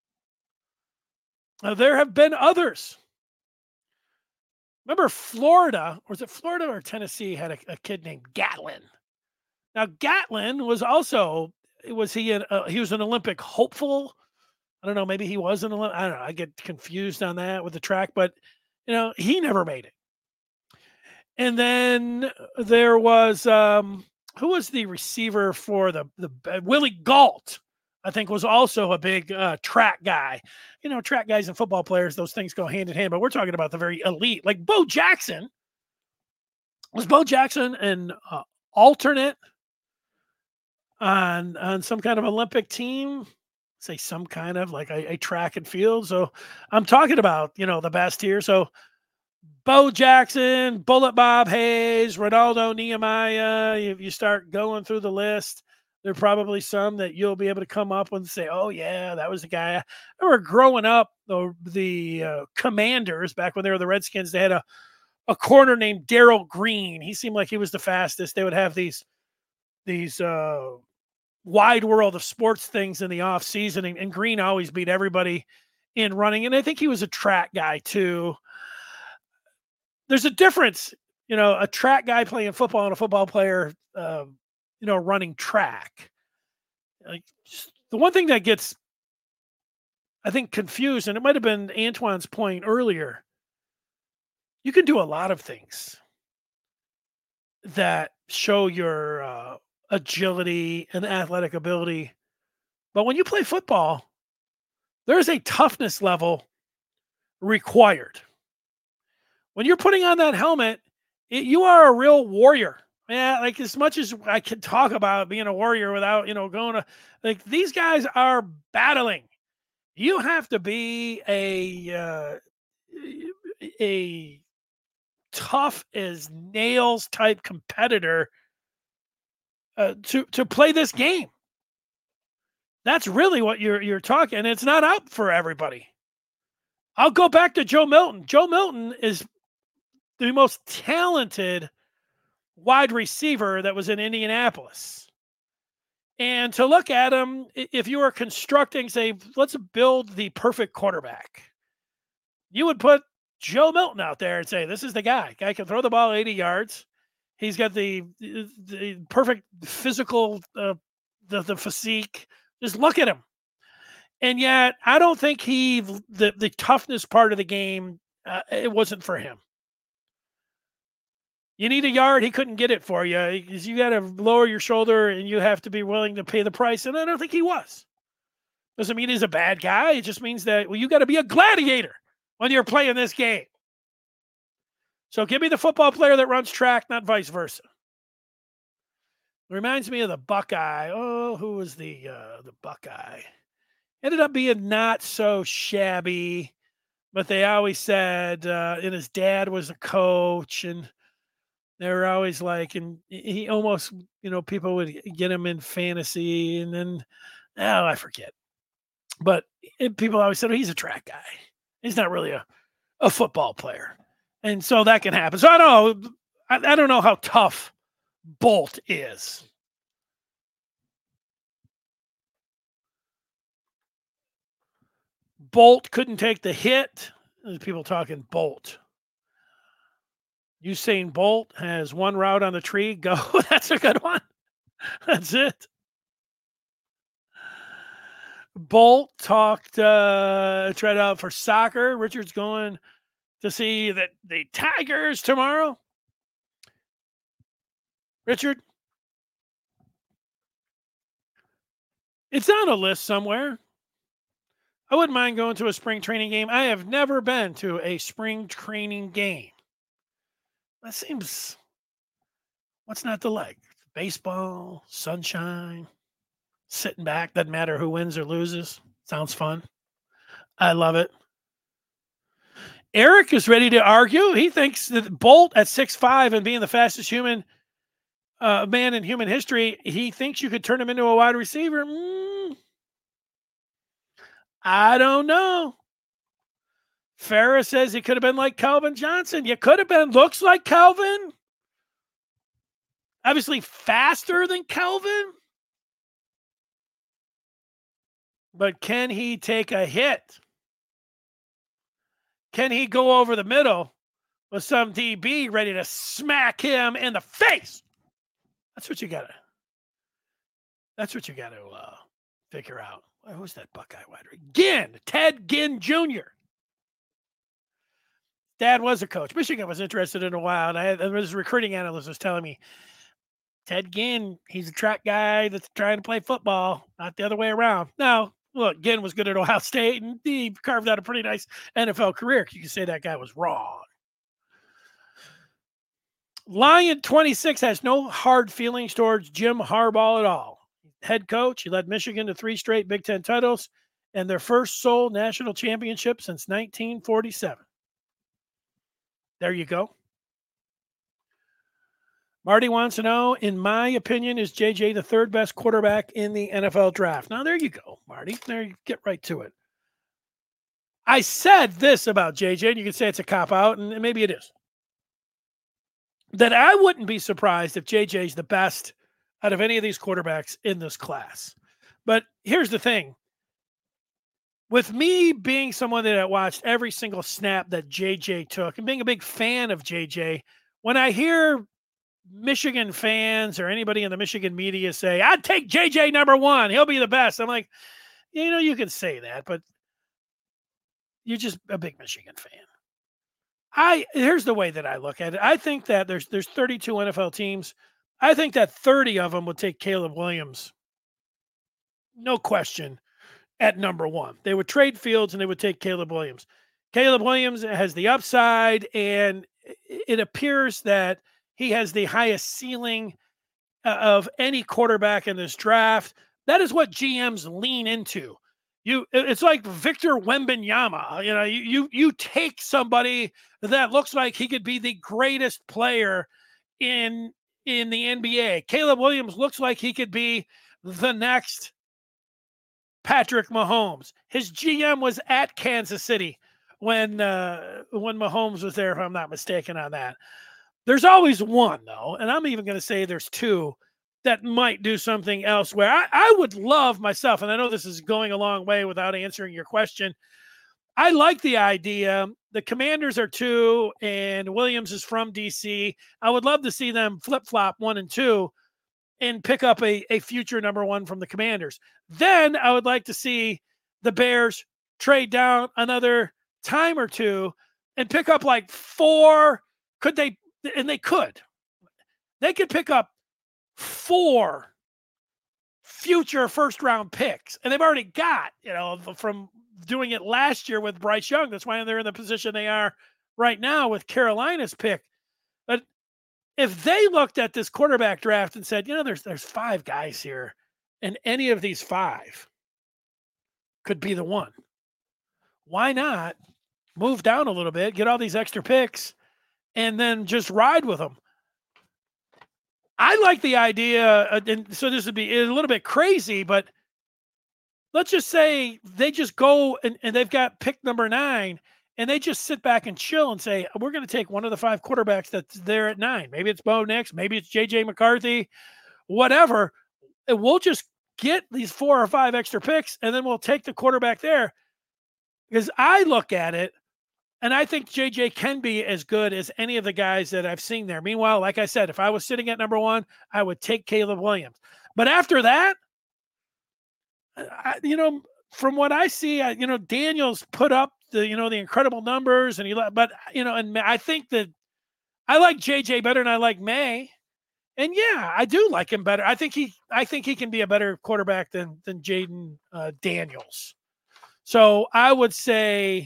Uh, there have been others. Remember Florida, or was it Florida or Tennessee, had a, a kid named Gatlin. Now, Gatlin was also, was he an, uh, he was an Olympic hopeful? I don't know, maybe he was an Olympic, I don't know, I get confused on that with the track, but, you know, he never made it. And then there was, um, who was the receiver for the, the uh, Willie Gault I think was also a big uh, track guy. You know, track guys and football players, those things go hand in hand, but we're talking about the very elite. Like Bo Jackson. Was Bo Jackson an uh, alternate on on some kind of Olympic team? Say some kind of like a, a track and field. So I'm talking about, you know, the best here. So Bo Jackson, Bullet Bob Hayes, Ronaldo Nehemiah. If you start going through the list, there are probably some that you'll be able to come up with and say, oh, yeah, that was the guy. I remember growing up, the, the uh, Commanders, back when they were the Redskins, they had a, a corner named Darrell Green. He seemed like he was the fastest. They would have these, these uh, wide world of sports things in the off season, and, and Green always beat everybody in running. And I think he was a track guy too. There's a difference, you know, a track guy playing football and a football player, uh, you know, running track. Like the one thing that gets, I think, confused, and it might have been Antoine's point earlier, you can do a lot of things that show your uh, agility and athletic ability. But when you play football, there's a toughness level required. When you're putting on that helmet, it, you are a real warrior. Yeah, like as much as I can talk about being a warrior without, you know, going to, like these guys are battling. You have to be a uh, a tough as nails type competitor uh, to to play this game. That's really what you're you're talking, and it's not out for everybody. I'll go back to Joe Milton. Joe Milton is the most talented wide receiver that was in Indianapolis. And to look at him, if you were constructing, say, let's build the perfect quarterback, you would put Joe Milton out there and say, this is the guy. Guy can throw the ball eighty yards. He's got the, the perfect physical, uh, the, the physique. Just look at him. And yet, I don't think he, the, the toughness part of the game, uh, it wasn't for him. You need a yard, he couldn't get it for you. You got to lower your shoulder and you have to be willing to pay the price. And I don't think he was. Doesn't mean he's a bad guy. It just means that, well, you got to be a gladiator when you're playing this game. So give me the football player that runs track, not vice versa. It reminds me of the Buckeye. Oh, who was the uh, the Buckeye? Ended up being not so shabby, but they always said, uh, and his dad was a coach, and they were always like, and he almost, you know, people would get him in fantasy, and then, oh, I forget. But it, people always said, oh, he's a track guy. He's not really a, a football player. And so that can happen. So I don't know. I, I don't know how tough Bolt is. Bolt couldn't take the hit. There's people talking Bolt. Usain Bolt has one route on the tree. Go. That's a good one. That's it. Bolt talked, uh, tried out for soccer. Richard's going to see that the Tigers tomorrow. Richard, it's on a list somewhere. I wouldn't mind going to a spring training game. I have never been to a spring training game. That seems, what's not to like? Baseball, sunshine, sitting back, doesn't matter who wins or loses. Sounds fun. I love it. Eric is ready to argue. He thinks that Bolt at six five and being the fastest human uh, man in human history, he thinks you could turn him into a wide receiver. Mm, I don't know. Farrah says he could have been like Calvin Johnson. You could have been. Looks like Calvin. Obviously faster than Calvin. But can he take a hit? Can he go over the middle with some D B ready to smack him in the face? That's what you got to. That's what you got to uh, figure out. Who's that Buckeye wide receiver? Ginn, Ted Ginn Junior Dad was a coach. Michigan was interested in a while, and I had, there was a recruiting analyst was telling me Ted Ginn, he's a track guy that's trying to play football, not the other way around. Now, look, Ginn was good at Ohio State, and he carved out a pretty nice N F L career. You can say that guy was wrong. Lion twenty-six has no hard feelings towards Jim Harbaugh at all. Head coach, he led Michigan to three straight Big Ten titles and their first sole national championship since nineteen forty-seven. There you go. Marty wants to know, in my opinion, is J J the third best quarterback in the N F L draft? Now, there you go, Marty. There you get right to it. I said this about J J, and you can say it's a cop-out, and maybe it is. That I wouldn't be surprised if J J's the best out of any of these quarterbacks in this class. But here's the thing. With me being someone that watched every single snap that J J took and being a big fan of J J, when I hear Michigan fans or anybody in the Michigan media say, I'd take J J number one, he'll be the best. I'm like, you know, you can say that, but you're just a big Michigan fan. I here's the way that I look at it. I think that there's there's thirty-two N F L teams. I think that thirty of them would take Caleb Williams. No question. At number one, they would trade Fields and they would take Caleb Williams. Caleb Williams has the upside, and it appears that he has the highest ceiling of any quarterback in this draft. That is what G Ms lean into. You, it's like Victor Wembanyama. You know, you you you take somebody that looks like he could be the greatest player in in the N B A. Caleb Williams looks like he could be the next Patrick Mahomes. His G M was at Kansas City when uh, when Mahomes was there, if I'm not mistaken on that. There's always one, though, and I'm even going to say there's two that might do something elsewhere. I, I would love myself, and I know this is going a long way without answering your question. I like the idea. The Commanders are two, and Williams is from D C. I would love to see them flip-flop one and two and pick up a, a future number one from the Commanders. Then I would like to see the Bears trade down another time or two and pick up like four. Could they? And they could. They could pick up four future first round picks. And they've already got, you know, from doing it last year with Bryce Young. That's why they're in the position they are right now with Carolina's pick. But if they looked at this quarterback draft and said, you know, there's there's five guys here, and any of these five could be the one, why not move down a little bit, get all these extra picks, and then just ride with them? I like the idea, uh, and so this would be a little bit crazy, but let's just say they just go and, and they've got pick number nine, and they just sit back and chill and say, we're going to take one of the five quarterbacks that's there at nine. Maybe it's Bo Nix, maybe it's J J McCarthy, whatever. And we'll just get these four or five extra picks, and then we'll take the quarterback there. Because I look at it, and I think J J can be as good as any of the guys that I've seen there. Meanwhile, like I said, if I was sitting at number one, I would take Caleb Williams. But after that, I, you know, from what I see, I, you know, Daniels put up the, you know, the incredible numbers, and he, but you know, and I think that I like J J better than I like May. And yeah, I do like him better. I think he, I think he can be a better quarterback than than Jaden uh, Daniels. So I would say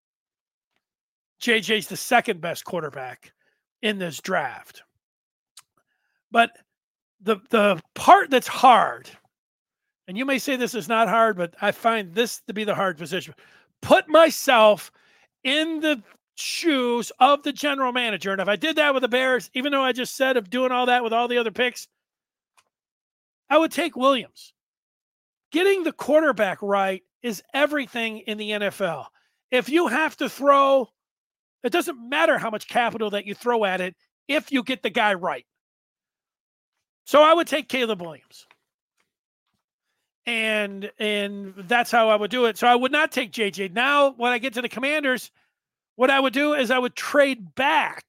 J J's the second best quarterback in this draft. But the the part that's hard, and you may say this is not hard, but I find this to be the hard position. Put myself in the shoes of the general manager. And if I did that with the Bears, even though I just said of doing all that with all the other picks, I would take Williams. Getting the quarterback right is everything in the N F L. If you have to throw, it doesn't matter how much capital that you throw at it if you get the guy right. So I would take Caleb Williams. And and that's how I would do it. So I would not take J J. Now, when I get to the Commanders, what I would do is I would trade back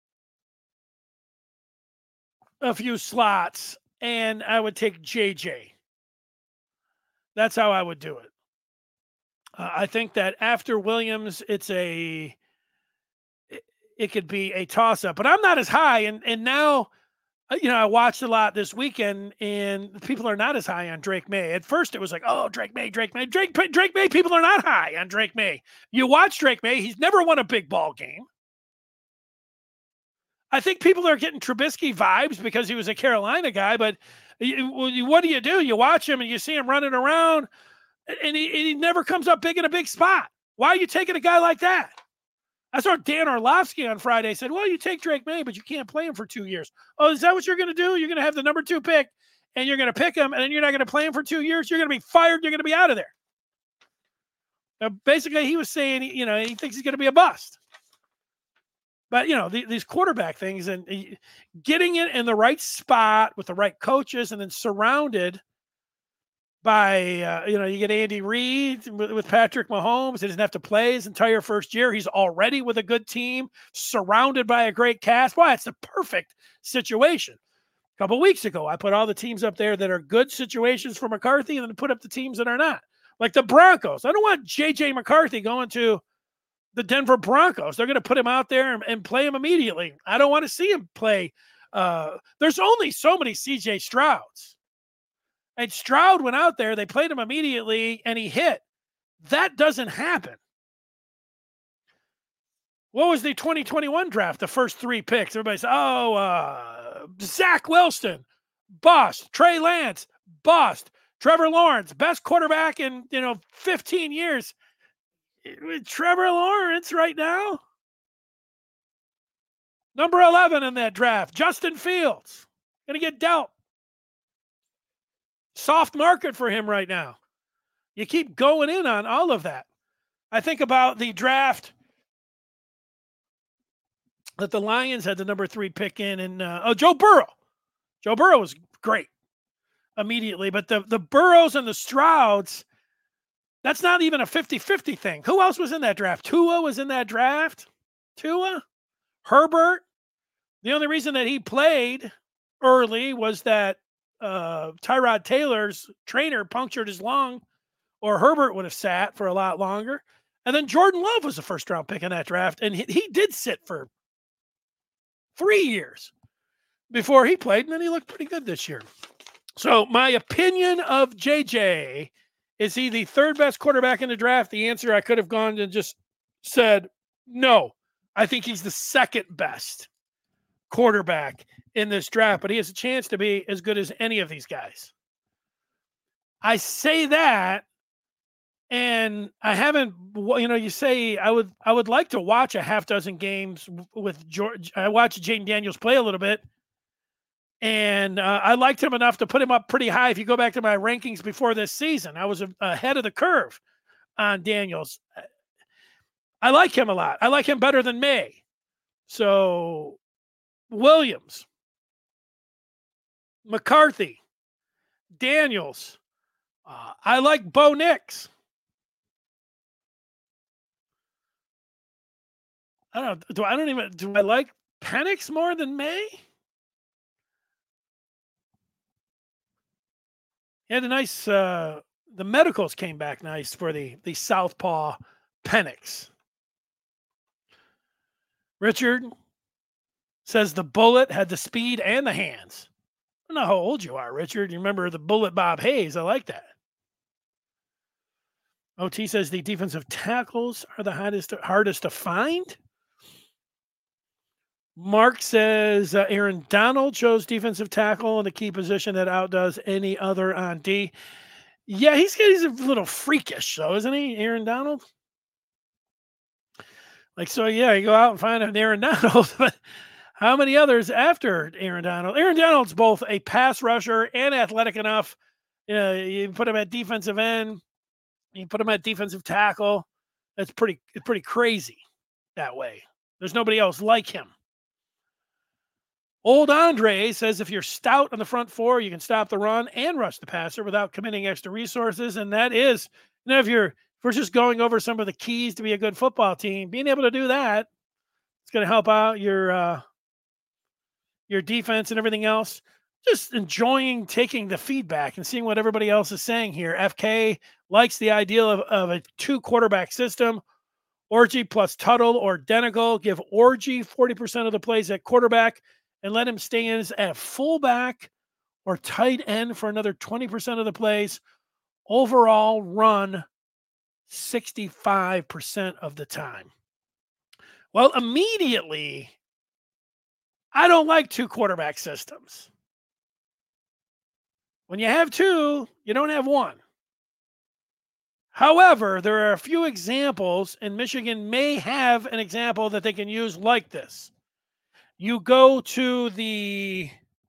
a few slots, and I would take J J. That's how I would do it. Uh, I think that after Williams, it's a it, it could be a toss-up. But I'm not as high, and and now Uh, You know, I watched a lot this weekend, and people are not as high on Drake May. At first, it was like, "Oh, Drake May, Drake May, Drake Drake May." People are not high on Drake May. You watch Drake May; he's never won a big ball game. I think people are getting Trubisky vibes because he was a Carolina guy. But you, what do you do? You watch him and you see him running around, and he, and he never comes up big in a big spot. Why are you taking a guy like that? I saw Dan Orlovsky on Friday said, well, you take Drake May, but you can't play him for two years. Oh, is that what you're going to do? You're going to have the number two pick, and you're going to pick him, and then you're not going to play him for two years? You're going to be fired. You're going to be out of there. Now, basically, he was saying, you know, he thinks he's going to be a bust. But, you know, the, these quarterback things and getting it in the right spot with the right coaches and then surrounded by, uh, you know, you get Andy Reid with, with Patrick Mahomes. He doesn't have to play his entire first year. He's already with a good team, surrounded by a great cast. Why? It's the perfect situation. A couple weeks ago, I put all the teams up there that are good situations for McCarthy and then put up the teams that are not. Like the Broncos. I don't want J J McCarthy going to the Denver Broncos. They're going to put him out there and, and play him immediately. I don't want to see him play. Uh, there's only so many C J Strouds. And Stroud went out there, they played him immediately, and he hit. That doesn't happen. What was the twenty twenty-one draft, the first three picks? Everybody said, oh, uh, Zach Wilson, bust. Trey Lance, bust. Trevor Lawrence, best quarterback in, you know, fifteen years. Trevor Lawrence right now. Number eleven in that draft, Justin Fields. Going to get dealt. Soft market for him right now. You keep going in on all of that. I think about the draft that the Lions had the number three pick in, and uh, oh, Joe Burrow. Joe Burrow was great immediately, but the, the Burrows and the Strouds, that's not even a fifty-fifty thing. Who else was in that draft? Tua was in that draft. Tua, Herbert. The only reason that he played early was that uh, Tyrod Taylor's trainer punctured his lung, or Herbert would have sat for a lot longer. And then Jordan Love was the first round pick in that draft, and he, he did sit for three years before he played, and then he looked pretty good this year. So my opinion of J J, is he the third best quarterback in the draft? The answer, I could have gone and just said, no, I think he's the second best quarterback in this draft, but he has a chance to be as good as any of these guys. I say that, and I haven't, you know, you say I would, I would like to watch a half dozen games with George. I watched Jaden Daniels play a little bit, and uh, I liked him enough to put him up pretty high. If you go back to my rankings before this season, I was a, ahead of the curve on Daniels. I like him a lot. I like him better than May. So Williams, McCarthy, Daniels. Uh, I like Bo Nix. I don't know. Do I don't even do I like Penix more than May? He had a nice uh the medicals came back nice for the the Southpaw Penix. Richard says the Bullet had the speed and the hands. I don't know how old you are, Richard. You remember the Bullet Bob Hayes. I like that. O T says the defensive tackles are the hardest, hardest to find. Mark says uh, Aaron Donald chose defensive tackle in a key position that outdoes any other on D. Yeah, he's, he's a little freakish, though, isn't he, Aaron Donald? Like, so, yeah, you go out and find an Aaron Donald, but how many others after Aaron Donald? Aaron Donald's both a pass rusher and athletic enough. Uh, you put him at defensive end, you put him at defensive tackle. That's pretty, it's pretty crazy that way. There's nobody else like him. Old Andre says if you're stout on the front four, you can stop the run and rush the passer without committing extra resources. And that is, you know, if you're, if we're just going over some of the keys to be a good football team, being able to do that, it's going to help out your, uh, your defense and everything else. Just enjoying taking the feedback and seeing what everybody else is saying here. F K likes the idea of, of a two quarterback system. Orgy plus Tuttle or Denegal give Orgy forty percent of the plays at quarterback and let him stay in as at fullback or tight end for another twenty percent of the plays. Overall run sixty-five percent of the time. Well, immediately, I don't like two quarterback systems. When you have two, you don't have one. However, there are a few examples, and Michigan may have an example that they can use like this. You go to the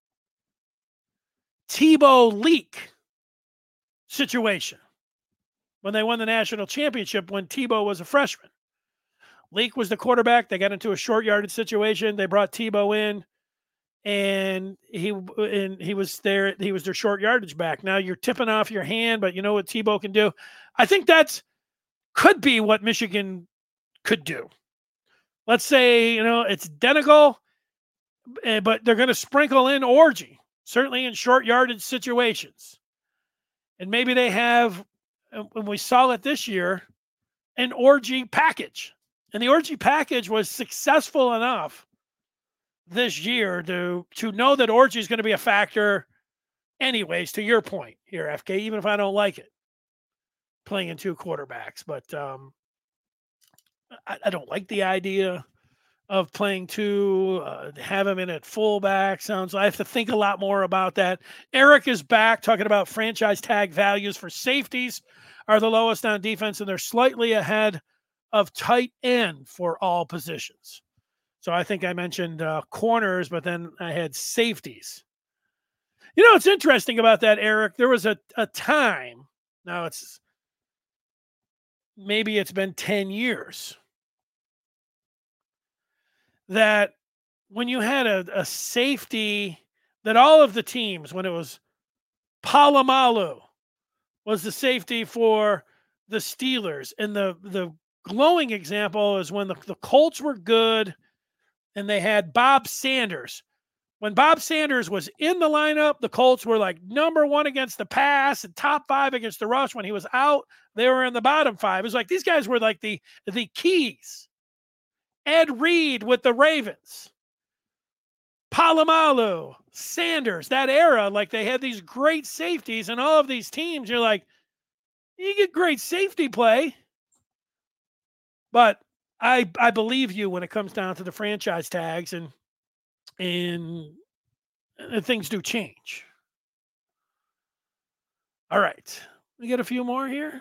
Tebow Leak situation when they won the national championship when Tebow was a freshman. Leak was the quarterback. They got into a short yardage situation. They brought Tebow in, and he and he was there. He was their short yardage back. Now you're tipping off your hand, but you know what Tebow can do. I think that's could be what Michigan could do. Let's say you know it's identical, but they're going to sprinkle in Orji, certainly in short yardage situations, and maybe they have. When we saw it this year, an Orji package. And the Orji package was successful enough this year to, to know that Orji is going to be a factor anyways, to your point here, F K, even if I don't like it, playing in two quarterbacks. But um, I, I don't like the idea of playing two, uh, have him in at fullback. Sounds I have to think a lot more about that. Eric is back talking about franchise tag values for safeties are the lowest on defense, and they're slightly ahead of tight end for all positions. So I think I mentioned uh, corners, but then I had safeties. You know, what's interesting about that, Eric, there was a, a time, now it's, maybe it's been ten years, that when you had a, a safety that all of the teams, when it was Palomalu was the safety for the Steelers, and the, the glowing example is when the, the Colts were good and they had Bob Sanders. When Bob Sanders was in the lineup, the Colts were like number one against the pass and top five against the rush. When he was out, they were in the bottom five. It was like these guys were like the, the keys. Ed Reed with the Ravens. Palomalu, Sanders, that era, like they had these great safeties, and all of these teams, you're like, you get great safety play. But I I believe you when it comes down to the franchise tags, and and, and things do change. All right. We get a few more here.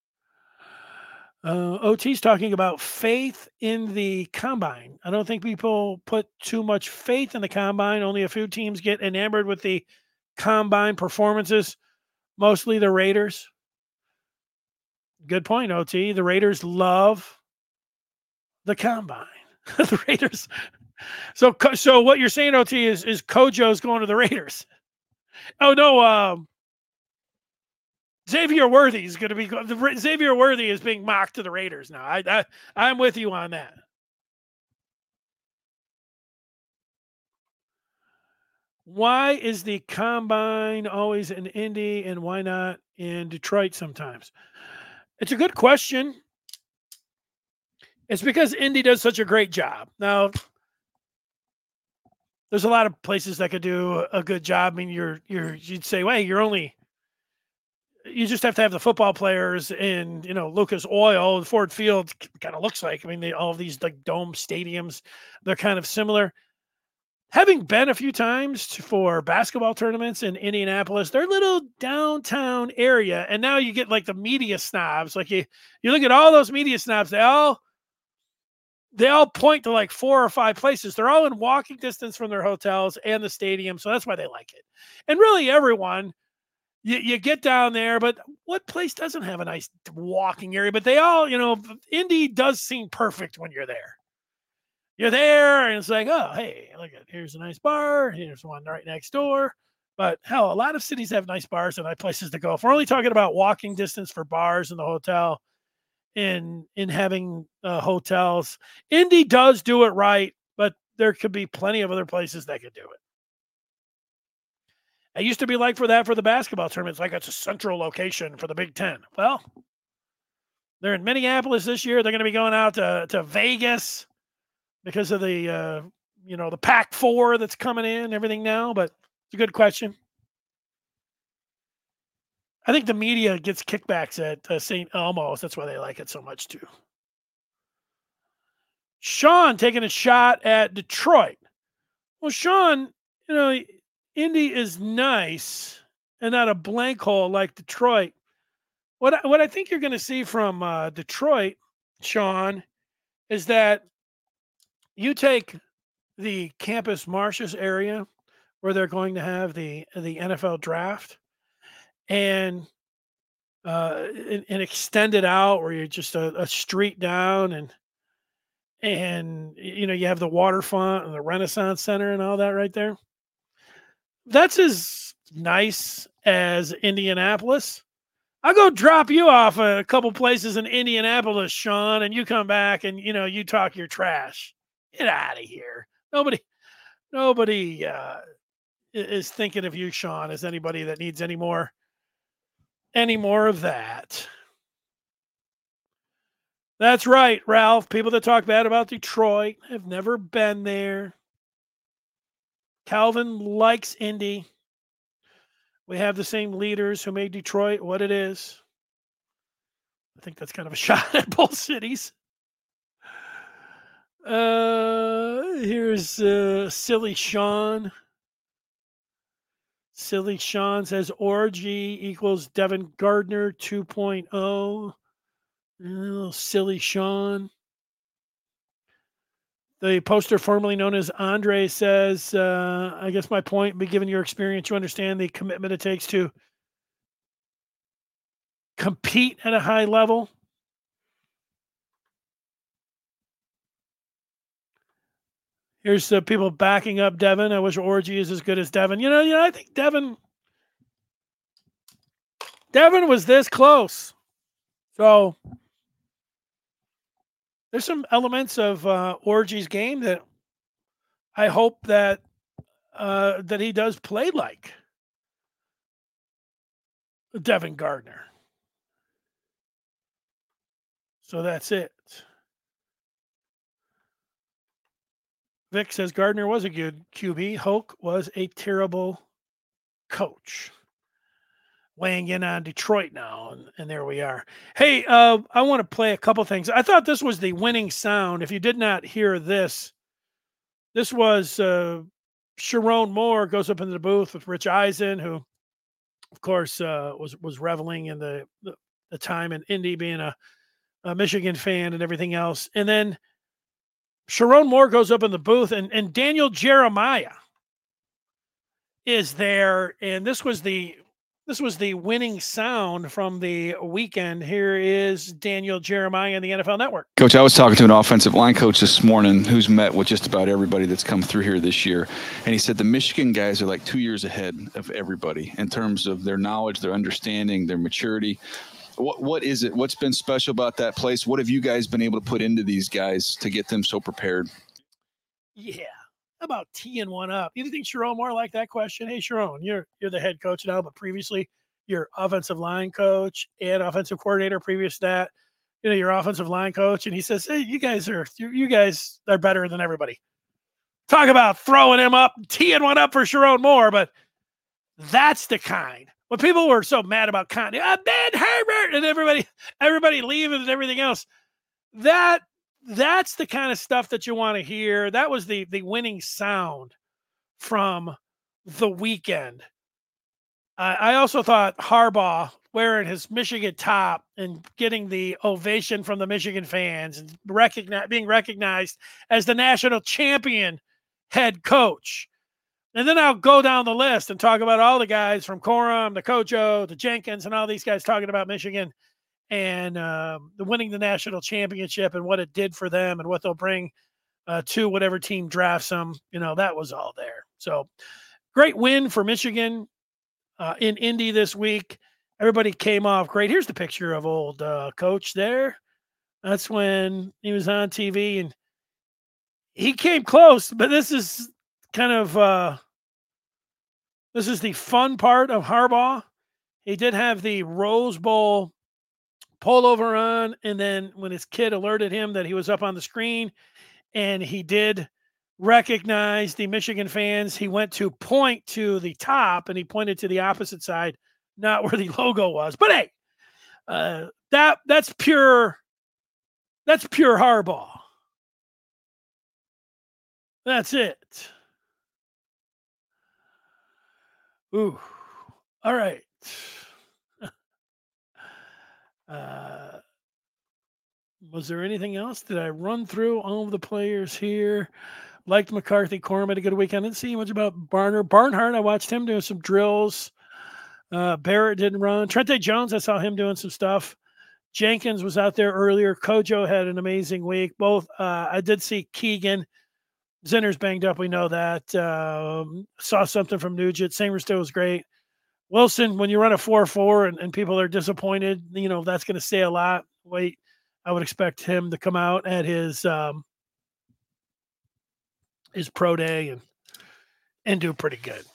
Uh, O T's talking about faith in the combine. I don't think people put too much faith in the combine. Only a few teams get enamored with the combine performances, mostly the Raiders. Good point, O T. The Raiders love the combine. The Raiders. So, so what you're saying, O T, is is Kojo's going to the Raiders. Oh no, um, Xavier Worthy is going to be the Xavier Worthy is being mocked to the Raiders now. I, I I'm with you on that. Why is the combine always in Indy, and why not in Detroit sometimes? It's a good question. It's because Indy does such a great job. Now, there's a lot of places that could do a good job. I mean, you're you're you'd say, well, you're only you just have to have the football players in, you know, Lucas Oil. Ford Field kind of looks like, I mean, they, all of these like dome stadiums, they're kind of similar. Having been a few times for basketball tournaments in Indianapolis, they're a little downtown area. And now you get like the media snobs. Like you, you look at all those media snobs, they all, they all point to like four or five places. They're all in walking distance from their hotels and the stadium. So that's why they like it. And really everyone, You, you get down there, but what place doesn't have a nice walking area? But they all, you know, Indy does seem perfect when you're there. You're there, and it's like, oh, hey, look at here's a nice bar. Here's one right next door. But hell, a lot of cities have nice bars and nice places to go. If we're only talking about walking distance for bars in the hotel, in in having uh, hotels, Indy does do it right, but there could be plenty of other places that could do it. It used to be like for that for the basketball tournament. It's like it's a central location for the Big Ten. Well, they're in Minneapolis this year. They're going to be going out to, to Vegas because of the uh, you know, the Pac four that's coming in, everything now, but it's a good question. I think the media gets kickbacks at uh, Saint Elmo's. That's why they like it so much too. Sean taking a shot at Detroit. Well, Sean, you know, Indy is nice and not a blank hole like Detroit. What I, what I think you're going to see from uh, Detroit, Sean, is that you take the Campus Martius area where they're going to have the the N F L draft, and uh, and, and extend it out where you're just a, a street down, and and you know you have the waterfront and the Renaissance Center and all that right there. That's as nice as Indianapolis. I'll go drop you off a couple places in Indianapolis, Sean, and you come back and you know you talk your trash. Get out of here. Nobody, nobody uh, is thinking of you, Sean, as anybody that needs any more, any more of that. That's right, Ralph. People that talk bad about Detroit have never been there. Calvin likes Indy. We have the same leaders who made Detroit what it is. I think that's kind of a shot at both cities. Uh, here's uh, Silly Sean. Silly Sean says Orgy equals Devin Gardner two point oh. Oh, Silly Sean. The poster formerly known as Andre says, uh, I guess my point, but given your experience, you understand the commitment it takes to compete at a high level. Here's uh, people backing up Devin. I wish Orgy is as good as Devin. You know, you know, I think Devin, Devin was this close. So there's some elements of uh, Orgy's game that I hope that uh, that he does play like Devin Gardner. So that's it. Vic says Gardner was a good Q B. Hoke was a terrible coach. Weighing in on Detroit now, and, and there we are. Hey, uh, I want to play a couple things. I thought this was the winning sound. If you did not hear this, this was uh, Sharon Moore goes up into the booth with Rich Eisen, who, of course, uh, was was reveling in the, the the time in Indy, being a, a Michigan fan and everything else. And then Sharon Moore goes up in the booth, and, and Daniel Jeremiah is there. And this was the this was the winning sound from the weekend. Here is Daniel Jeremiah on the N F L Network. Coach, I was talking to an offensive line coach this morning who's met with just about everybody that's come through here this year. And he said the Michigan guys are like two years ahead of everybody in terms of their knowledge, their understanding, their maturity. What What is it? What's been special about that place? What have you guys been able to put into these guys to get them so prepared? Yeah. How about teeing one up? You think Sharon Moore like that question? Hey, Sharon, you're you're the head coach now, but previously you're offensive line coach and offensive coordinator. Previous to that, you know, your offensive line coach. And he says, hey, you guys are you, you guys are better than everybody. Talk about throwing him up, teeing one up for Sharon Moore, but that's the kind. When people were so mad about Conti, oh, Ben Herbert, and everybody, everybody leaving and everything else, that that's the kind of stuff that you want to hear. That was the the winning sound from the weekend. I, I also thought Harbaugh wearing his Michigan top and getting the ovation from the Michigan fans and recognize, being recognized as the national champion head coach. And then I'll go down the list and talk about all the guys from Corum, the Kojo, the Jenkins, and all these guys talking about Michigan and um, winning the national championship and what it did for them and what they'll bring uh, to whatever team drafts them. You know, that was all there. So great win for Michigan uh, in Indy this week. Everybody came off great. Here's the picture of old uh, coach there. That's when he was on T V and he came close, but this is kind of uh, this is the fun part of Harbaugh. He did have the Rose Bowl pullover on, and then when his kid alerted him that he was up on the screen, and he did recognized the Michigan fans. He went to point to the top, and he pointed to the opposite side, not where the logo was. But hey, uh, that that's pure. That's pure Harbaugh. That's it. Ooh. All right. Uh, was there anything else? Did I run through all of the players here? Liked McCarthy. Corum had a good weekend. I didn't see much about Barner. Barnhart, I watched him doing some drills. Uh, Barrett didn't run. Trente Jones, I saw him doing some stuff. Jenkins was out there earlier. Kojo had an amazing week. Both, uh, I did see Keegan. Zinner's banged up. We know that. Um, saw something from Nugent. Samerstill was great. Wilson, when you run a four four and, and people are disappointed, you know, that's going to say a lot. Wait, I would expect him to come out at his um, his pro day and and do pretty good.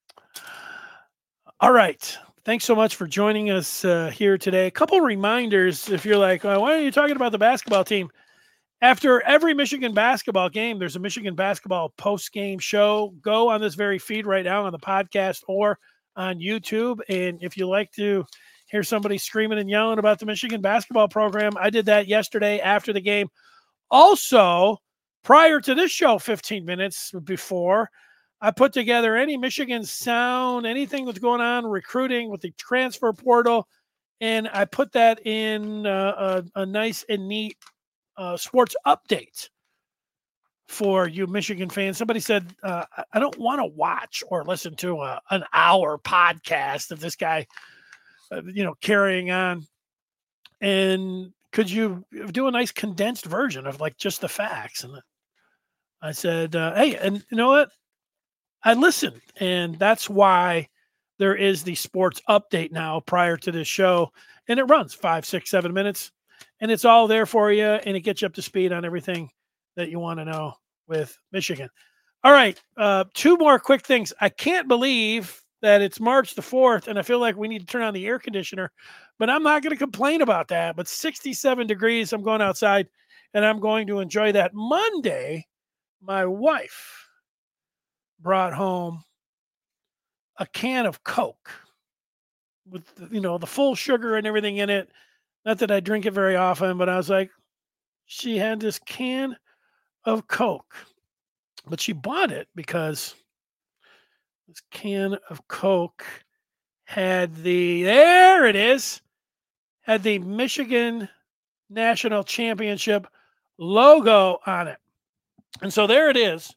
All right. Thanks so much for joining us uh, here today. A couple reminders if you're like, oh, why are you talking about the basketball team? After every Michigan basketball game, there's a Michigan basketball post-game show. Go on this very feed right now on the podcast or on YouTube. And if you like to hear somebody screaming and yelling about the Michigan basketball program, I did that yesterday after the game. Also, prior to this show, fifteen minutes before, I put together any Michigan sound, anything that's going on, recruiting with the transfer portal, and I put that in uh, a, a nice and neat uh, sports update for you Michigan fans. Somebody said, uh, I don't want to watch or listen to a, an hour podcast of this guy, uh, you know, carrying on. And could you do a nice condensed version of like just the facts? And I said, uh, hey, and you know what? I listened, and that's why there is the sports update now prior to this show, and it runs five, six, seven minutes, and it's all there for you, and it gets you up to speed on everything that you want to know with Michigan. All right, uh, two more quick things. I can't believe that it's March the fourth, and I feel like we need to turn on the air conditioner, but I'm not going to complain about that. But sixty-seven degrees, I'm going outside, and I'm going to enjoy that. Monday, my wife brought home a can of Coke with, you know, the full sugar and everything in it. Not that I drink it very often, but I was like, she had this can of Coke, but she bought it because this can of Coke had the, there it is, had the Michigan National Championship logo on it. And so there it is.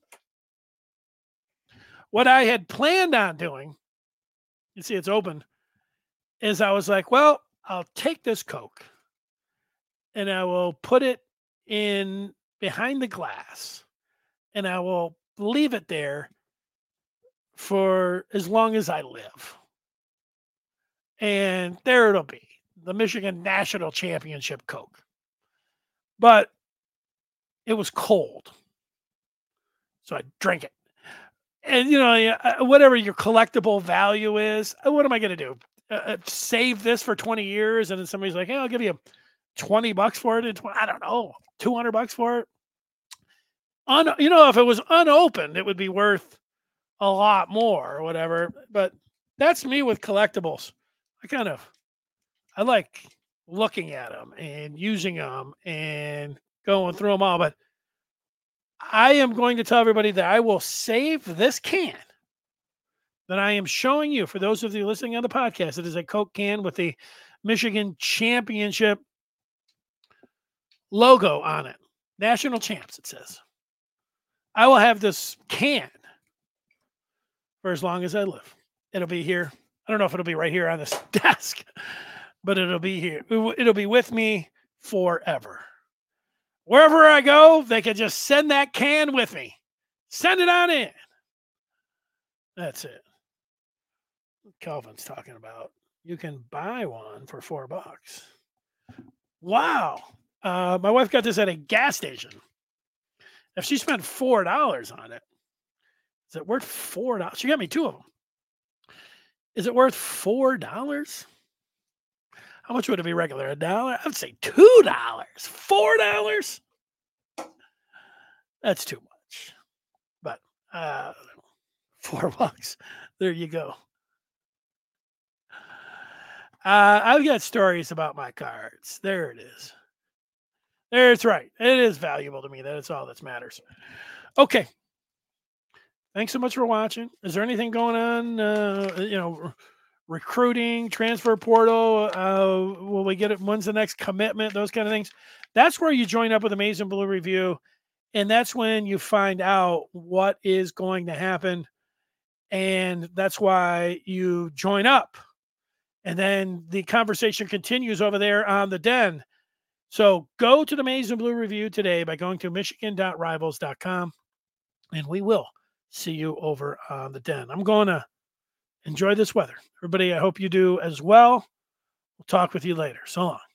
What I had planned on doing, you see it's open, is I was like, well, I'll take this Coke and I will put it in behind the glass and I will leave it there for as long as I live. And there it'll be, the Michigan National Championship Coke. But it was cold, so I drank it. And, you know, whatever your collectible value is, what am I going to do? Uh, save this for twenty years? And then somebody's like, hey, I'll give you twenty bucks for it. I don't know, two hundred bucks for it. Un, you know, if it was unopened, it would be worth a lot more or whatever. But that's me with collectibles. I kind of, I like looking at them and using them and going through them all. But I am going to tell everybody that I will save this can that I am showing you. For those of you listening on the podcast, it is a Coke can with the Michigan Championship logo on it. National Champs, it says. I will have this can for as long as I live. It'll be here. I don't know if it'll be right here on this desk, but it'll be here. It'll be with me forever. Wherever I go, they can just send that can with me. Send it on in. That's it. Calvin's talking about. You can buy one for four bucks. Wow. Uh, my wife got this at a gas station. If she spent four dollars on it, is it worth four dollars? She got me two of them. Is it worth four dollars? How much would it be regular? A dollar? I would say two dollars. Four dollars? That's too much. Uh, four bucks. There you go. Uh, I've got stories about my cards. There it is. That's right. It is valuable to me. That's all that matters. Okay. Thanks so much for watching. Is there anything going on? Uh, you know, r- recruiting, transfer portal. Uh, will we get it? When's the next commitment? Those kind of things. That's where you join up with Amazing Blue Review, and that's when you find out what is going to happen, and that's why you join up. And then the conversation continues over there on the Den. So go to the Amazing Blue Review today by going to michigan dot rivals dot com, and we will see you over on the Den. I'm going to enjoy this weather. Everybody, I hope you do as well. We'll talk with you later. So long.